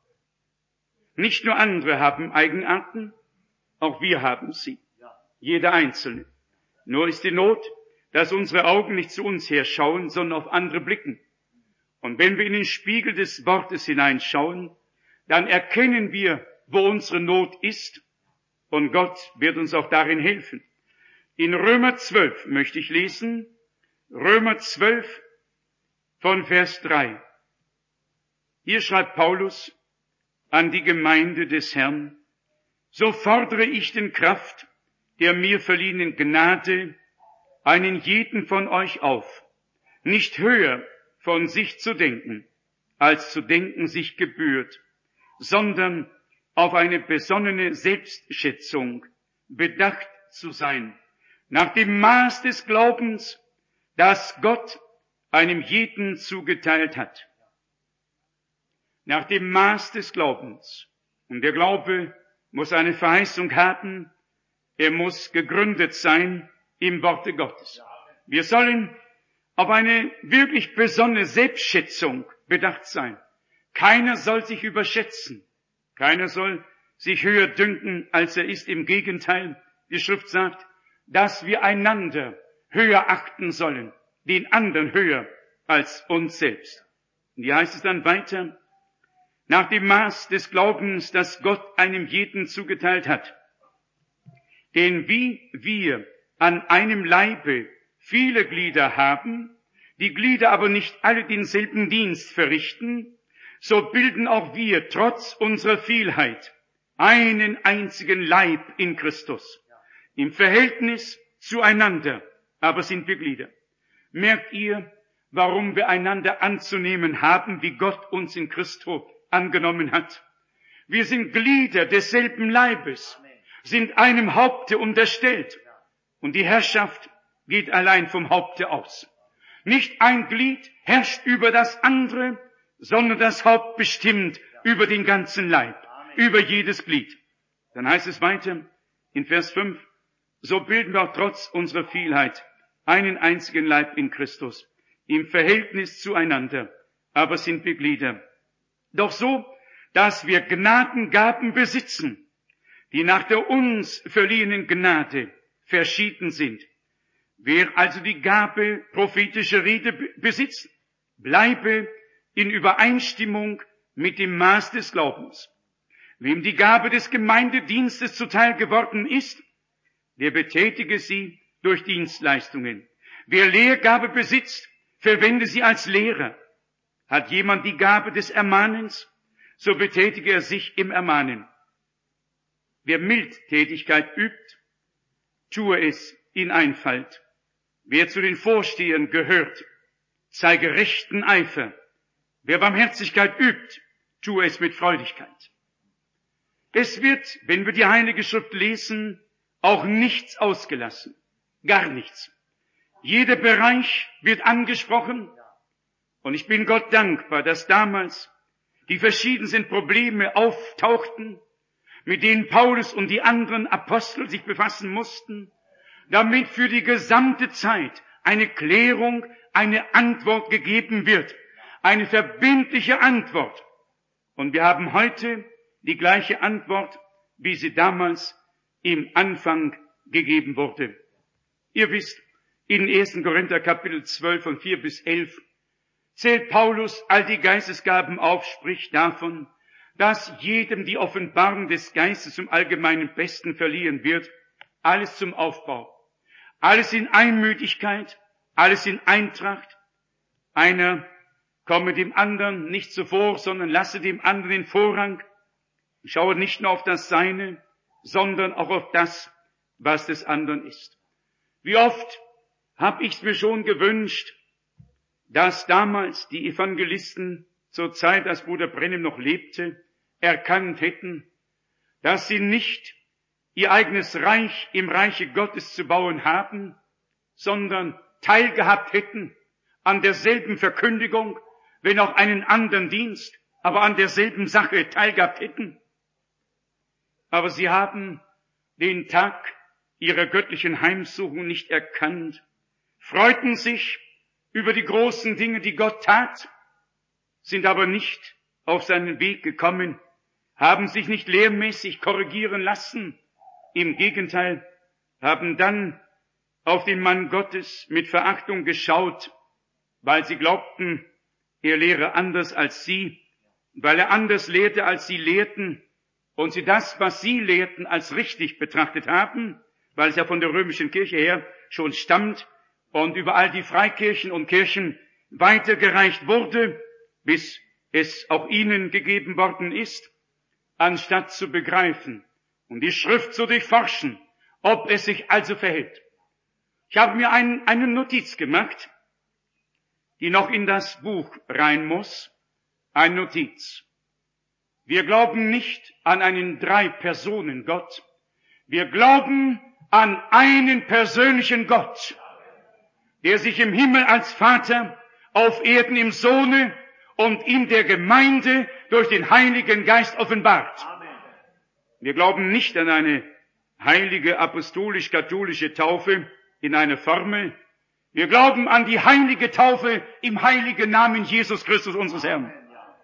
Nicht nur andere haben Eigenarten, auch wir haben sie. Jeder Einzelne. Nur ist die Not, dass unsere Augen nicht zu uns herschauen, sondern auf andere blicken. Und wenn wir in den Spiegel des Wortes hineinschauen, dann erkennen wir, wo unsere Not ist, und Gott wird uns auch darin helfen. In Römer 12 möchte ich lesen, Römer 12 von Vers 3. Hier schreibt Paulus an die Gemeinde des Herrn, so fordere ich den Kraft der mir verliehenen Gnade einen jeden von euch auf, nicht höher von sich zu denken, als zu denken sich gebührt, sondern auf eine besonnene Selbstschätzung bedacht zu sein, nach dem Maß des Glaubens, das Gott einem jeden zugeteilt hat. Nach dem Maß des Glaubens. Und der Glaube muss eine Verheißung haben, er muss gegründet sein im Worte Gottes. Wir sollen auf eine wirklich besondere Selbstschätzung bedacht sein. Keiner soll sich überschätzen. Keiner soll sich höher dünken, als er ist. Im Gegenteil, die Schrift sagt, dass wir einander höher achten sollen, den anderen höher als uns selbst. Und hier heißt es dann weiter, nach dem Maß des Glaubens, das Gott einem jeden zugeteilt hat. Denn wie wir an einem Leibe viele Glieder haben, die Glieder aber nicht alle denselben Dienst verrichten, so bilden auch wir trotz unserer Vielheit einen einzigen Leib in Christus. Im Verhältnis zueinander aber sind wir Glieder. Merkt ihr, warum wir einander anzunehmen haben, wie Gott uns in Christo angenommen hat? Wir sind Glieder desselben Leibes, sind einem Haupte unterstellt. Und die Herrschaft geht allein vom Haupte aus. Nicht ein Glied herrscht über das andere, sondern das Haupt bestimmt über den ganzen Leib, über jedes Glied. Dann heißt es weiter in Vers 5, so bilden wir auch trotz unserer Vielheit einen einzigen Leib in Christus, im Verhältnis zueinander, aber sind wir Glieder. Doch so, dass wir Gnadengaben besitzen, die nach der uns verliehenen Gnade verschieden sind. Wer also die Gabe prophetischer Rede besitzt, bleibe in Übereinstimmung mit dem Maß des Glaubens. Wem die Gabe des Gemeindedienstes zuteil geworden ist, der betätige sie durch Dienstleistungen. Wer Lehrgabe besitzt, verwende sie als Lehrer. Hat jemand die Gabe des Ermahnens, so betätige er sich im Ermahnen. Wer Mildtätigkeit übt, tue es in Einfalt. Wer zu den Vorstehern gehört, zeige rechten Eifer. Wer Barmherzigkeit übt, tue es mit Freudigkeit. Es wird, wenn wir die Heilige Schrift lesen, auch nichts ausgelassen. Gar nichts. Jeder Bereich wird angesprochen. Und ich bin Gott dankbar, dass damals die verschiedensten Probleme auftauchten, mit denen Paulus und die anderen Apostel sich befassen mussten, damit für die gesamte Zeit eine Klärung, eine Antwort gegeben wird. Eine verbindliche Antwort. Und wir haben heute die gleiche Antwort, wie sie damals im Anfang gegeben wurde. Ihr wisst, in 1. Korinther Kapitel 12 von 4 bis 11 zählt Paulus all die Geistesgaben auf, spricht davon, dass jedem die Offenbarung des Geistes zum allgemeinen Besten verliehen wird, alles zum Aufbau, alles in Einmütigkeit, alles in Eintracht. Einer komme dem anderen nicht zuvor, sondern lasse dem anderen den Vorrang, schaue nicht nur auf das Seine, sondern auch auf das, was des anderen ist. Wie oft habe ich es mir schon gewünscht, dass damals die Evangelisten zur Zeit, als Bruder Brennim noch lebte, erkannt hätten, dass sie nicht ihr eigenes Reich im Reiche Gottes zu bauen haben, sondern teilgehabt hätten an derselben Verkündigung, wenn auch einen anderen Dienst, aber an derselben Sache teilgehabt hätten. Aber sie haben den Tag ihrer göttlichen Heimsuchung nicht erkannt, freuten sich über die großen Dinge, die Gott tat, sind aber nicht auf seinen Weg gekommen, haben sich nicht lehrmäßig korrigieren lassen. Im Gegenteil, haben dann auf den Mann Gottes mit Verachtung geschaut, weil sie glaubten, er lehre anders als sie, weil er anders lehrte, als sie lehrten, und sie das, was sie lehrten, als richtig betrachtet haben, weil es ja von der römischen Kirche her schon stammt und über all die Freikirchen und Kirchen weitergereicht wurde, bis es auch ihnen gegeben worden ist, anstatt zu begreifen und die Schrift zu durchforschen, ob es sich also verhält. Ich habe mir eine Notiz gemacht, die noch in das Buch rein muss, eine Notiz. Wir glauben nicht an einen Drei-Personen-Gott. Wir glauben an einen persönlichen Gott, der sich im Himmel als Vater, auf Erden im Sohne und in der Gemeinde durch den Heiligen Geist offenbart. Wir glauben nicht an eine heilige apostolisch-katholische Taufe in einer Formel. Wir glauben an die heilige Taufe im heiligen Namen Jesus Christus unseres Herrn.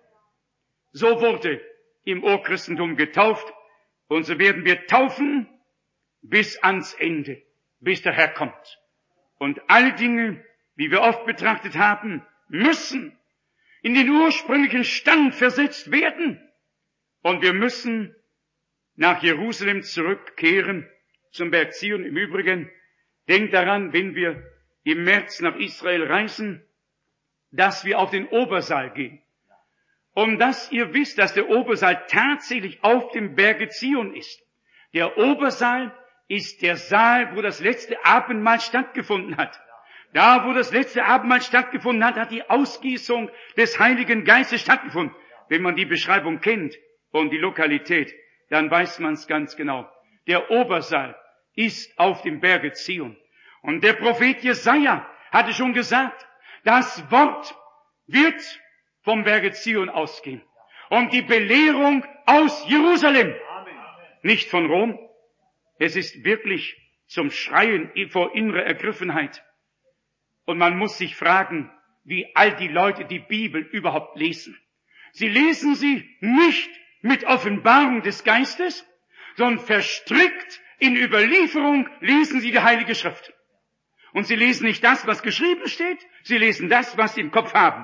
So wurde im Urchristentum getauft und so werden wir taufen bis ans Ende, bis der Herr kommt. Und alle Dinge, wie wir oft betrachtet haben, müssen in den ursprünglichen Stand versetzt werden. Und wir müssen nach Jerusalem zurückkehren, zum Berg Zion. Im Übrigen, denkt daran, wenn wir im März nach Israel reisen, dass wir auf den Obersaal gehen. Und dass ihr wisst, dass der Obersaal tatsächlich auf dem Berge Zion ist. Der Obersaal ist der Saal, wo das letzte Abendmahl stattgefunden hat. Da, wo das letzte Abendmahl stattgefunden hat, hat die Ausgießung des Heiligen Geistes stattgefunden. Wenn man die Beschreibung kennt und die Lokalität, dann weiß man es ganz genau. Der Obersaal ist auf dem Berge Zion. Und der Prophet Jesaja hatte schon gesagt, das Wort wird vom Berge Zion ausgehen. Und die Belehrung aus Jerusalem, nicht von Rom. Es ist wirklich zum Schreien vor innerer Ergriffenheit. Und man muss sich fragen, wie all die Leute die Bibel überhaupt lesen. Sie lesen sie nicht mit Offenbarung des Geistes, sondern verstrickt in Überlieferung lesen sie die Heilige Schrift. Und sie lesen nicht das, was geschrieben steht, sie lesen das, was sie im Kopf haben.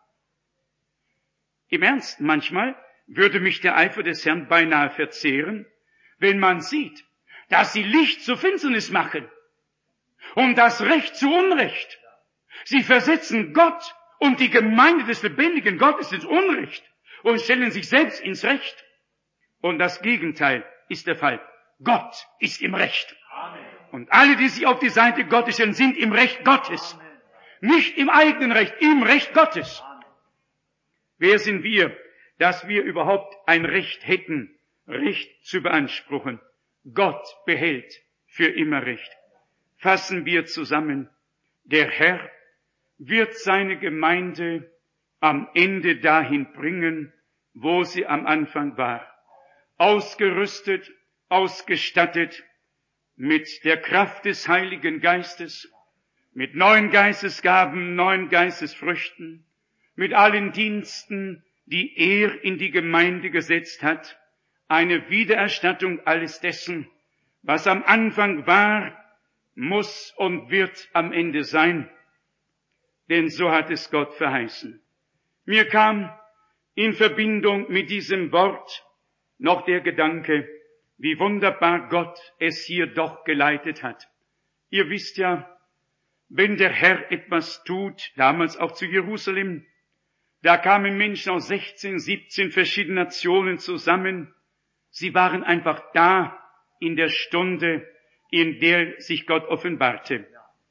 Im Ernst, manchmal würde mich der Eifer des Herrn beinahe verzehren, wenn man sieht, dass sie Licht zu Finsternis machen und das Recht zu Unrecht. Sie versetzen Gott und die Gemeinde des lebendigen Gottes ins Unrecht und stellen sich selbst ins Recht. Und das Gegenteil ist der Fall. Gott ist im Recht. Amen. Und alle, die sich auf die Seite Gottes stellen, sind im Recht Gottes. Amen. Nicht im eigenen Recht, im Recht Gottes. Amen. Wer sind wir, dass wir überhaupt ein Recht hätten, Recht zu beanspruchen? Gott behält für immer Recht. Fassen wir zusammen. Der Herr wird seine Gemeinde am Ende dahin bringen, wo sie am Anfang war. Ausgerüstet, ausgestattet mit der Kraft des Heiligen Geistes, mit neuen Geistesgaben, neuen Geistesfrüchten, mit allen Diensten, die er in die Gemeinde gesetzt hat, eine Wiedererstattung alles dessen, was am Anfang war, muss und wird am Ende sein. Denn so hat es Gott verheißen. Mir kam in Verbindung mit diesem Wort noch der Gedanke, wie wunderbar Gott es hier doch geleitet hat. Ihr wisst ja, wenn der Herr etwas tut, damals auch zu Jerusalem, da kamen Menschen aus 16, 17 verschiedenen Nationen zusammen. Sie waren einfach da in der Stunde, in der sich Gott offenbarte.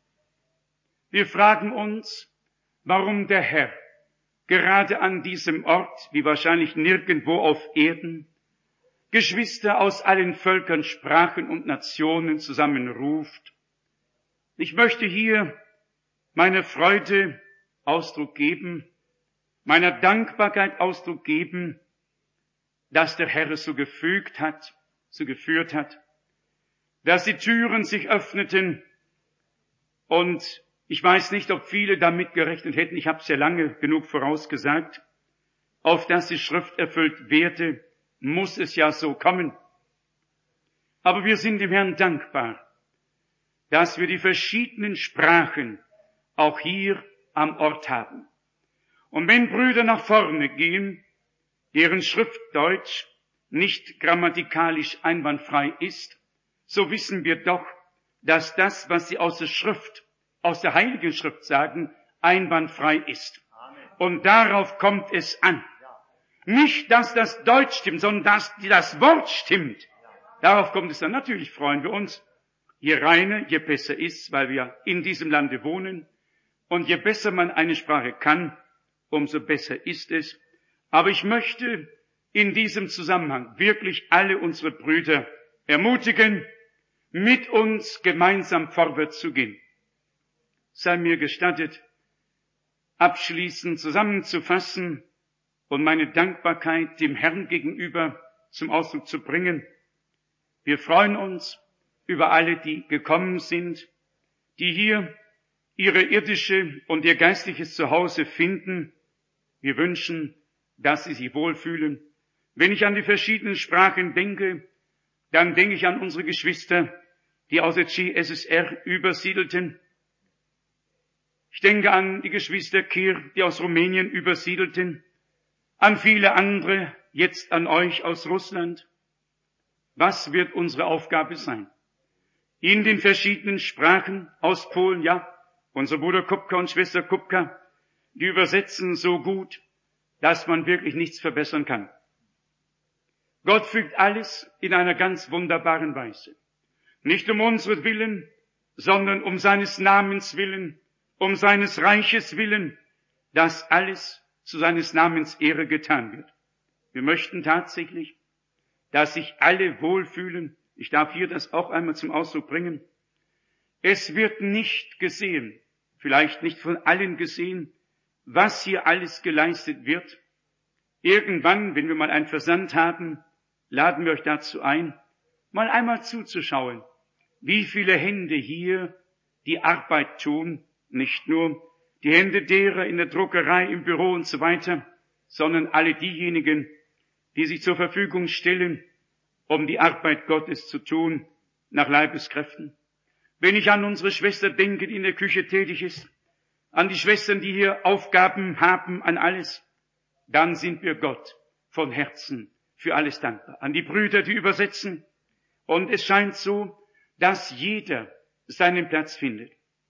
Wir fragen uns, warum der Herr gerade an diesem Ort, wie wahrscheinlich nirgendwo auf Erden, Geschwister aus allen Völkern, Sprachen und Nationen zusammenruft. Ich möchte hier meiner Freude Ausdruck geben, meiner Dankbarkeit Ausdruck geben, dass der Herr es so gefügt hat, so geführt hat, dass die Türen sich öffneten und ich weiß nicht, ob viele damit gerechnet hätten, ich habe es ja lange genug vorausgesagt, auf dass die Schrift erfüllt werde, muss es ja so kommen. Aber wir sind dem Herrn dankbar, dass wir die verschiedenen Sprachen auch hier am Ort haben. Und wenn Brüder nach vorne gehen, deren Schriftdeutsch nicht grammatikalisch einwandfrei ist, so wissen wir doch, dass das, was sie aus der Schrift, aus der Heiligen Schrift sagen, einwandfrei ist. Und darauf kommt es an. Nicht, dass das Deutsch stimmt, sondern dass das Wort stimmt. Darauf kommt es an. Natürlich freuen wir uns. Je reiner, je besser ist, weil wir in diesem Lande wohnen. Und je besser man eine Sprache kann, umso besser ist es. Aber ich möchte in diesem Zusammenhang wirklich alle unsere Brüder ermutigen, mit uns gemeinsam vorwärts zu gehen. Sei mir gestattet, abschließend zusammenzufassen und meine Dankbarkeit dem Herrn gegenüber zum Ausdruck zu bringen. Wir freuen uns über alle, die gekommen sind, die hier ihre irdische und ihr geistliches Zuhause finden. Wir wünschen, dass sie sich wohlfühlen. Wenn ich an die verschiedenen Sprachen denke, dann denke ich an unsere Geschwister, die aus der CSSR übersiedelten. Ich denke an die Geschwister Kir, die aus Rumänien übersiedelten, an viele andere, jetzt an euch aus Russland. Was wird unsere Aufgabe sein? In den verschiedenen Sprachen aus Polen, ja, unser Bruder Kupka und Schwester Kupka, die übersetzen so gut, dass man wirklich nichts verbessern kann. Gott fügt alles in einer ganz wunderbaren Weise. Nicht um unseren Willen, sondern um seines Namens willen, um seines Reiches willen, dass alles zu seines Namens Ehre getan wird. Wir möchten tatsächlich, dass sich alle wohlfühlen. Ich darf hier das auch einmal zum Ausdruck bringen. Es wird nicht gesehen, vielleicht nicht von allen gesehen, was hier alles geleistet wird. Irgendwann, wenn wir mal einen Versand haben, laden wir euch dazu ein, mal einmal zuzuschauen, wie viele Hände hier die Arbeit tun, nicht nur die Hände derer in der Druckerei, im Büro und so weiter, sondern alle diejenigen, die sich zur Verfügung stellen, um die Arbeit Gottes zu tun, nach Leibeskräften. Wenn ich an unsere Schwester denke, die in der Küche tätig ist, an die Schwestern, die hier Aufgaben haben, an alles, dann sind wir Gott von Herzen für alles dankbar. An die Brüder, die übersetzen. Und es scheint so, dass jeder seinen Platz findet.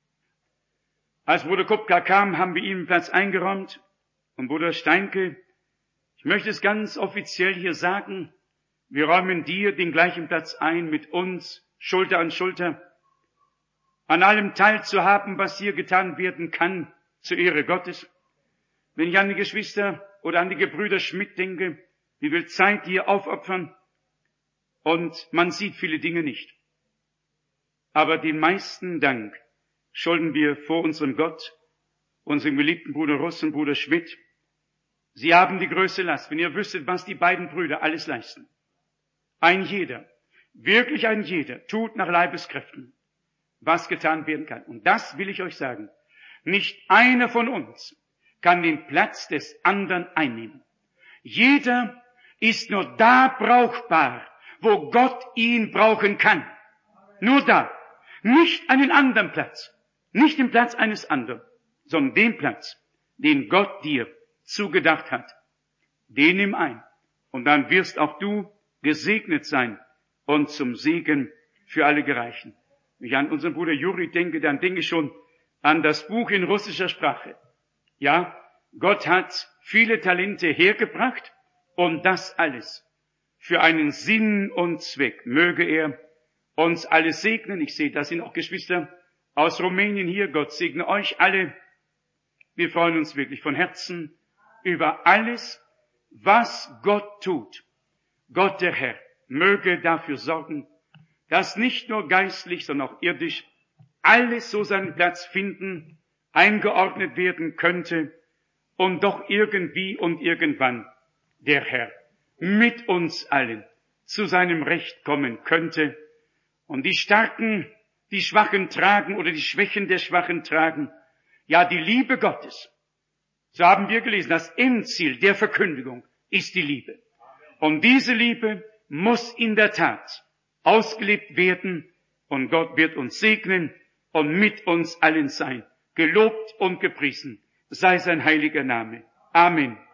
Als Bruder Kupka kam, haben wir ihm einen Platz eingeräumt. Und Bruder Steinke, ich möchte es ganz offiziell hier sagen, wir räumen dir den gleichen Platz ein mit uns, Schulter an Schulter, an allem teilzuhaben, was hier getan werden kann, zur Ehre Gottes. Wenn ich an die Geschwister oder an die Gebrüder Schmidt denke, wie viel Zeit die hier aufopfern, und man sieht viele Dinge nicht. Aber den meisten Dank schulden wir vor unserem Gott, unserem geliebten Bruder Russ und Bruder Schmidt. Sie haben die größte Last, wenn ihr wüsstet, was die beiden Brüder alles leisten. Ein jeder, wirklich ein jeder, tut nach Leibeskräften, was getan werden kann. Und das will ich euch sagen. Nicht einer von uns kann den Platz des anderen einnehmen. Jeder ist nur da brauchbar, wo Gott ihn brauchen kann. Nur da. Nicht einen anderen Platz. Nicht den Platz eines anderen, sondern den Platz, den Gott dir zugedacht hat. Den nimm ein. Und dann wirst auch du gesegnet sein und zum Segen für alle gereichen. Wenn ich an unseren Bruder Juri denke, dann denke ich schon an das Buch in russischer Sprache. Ja, Gott hat viele Talente hergebracht und das alles für einen Sinn und Zweck. Möge er uns alle segnen. Ich sehe, da sind auch Geschwister aus Rumänien hier. Gott segne euch alle. Wir freuen uns wirklich von Herzen über alles, was Gott tut. Gott der Herr möge dafür sorgen, dass nicht nur geistlich, sondern auch irdisch alles so seinen Platz finden, eingeordnet werden könnte und doch irgendwie und irgendwann der Herr mit uns allen zu seinem Recht kommen könnte und die Starken die Schwachen tragen oder die Schwächen der Schwachen tragen. Ja, die Liebe Gottes, so haben wir gelesen, das Endziel der Verkündigung ist die Liebe. Und diese Liebe muss in der Tat ausgelebt werden und Gott wird uns segnen und mit uns allen sein. Gelobt und gepriesen sei sein heiliger Name. Amen.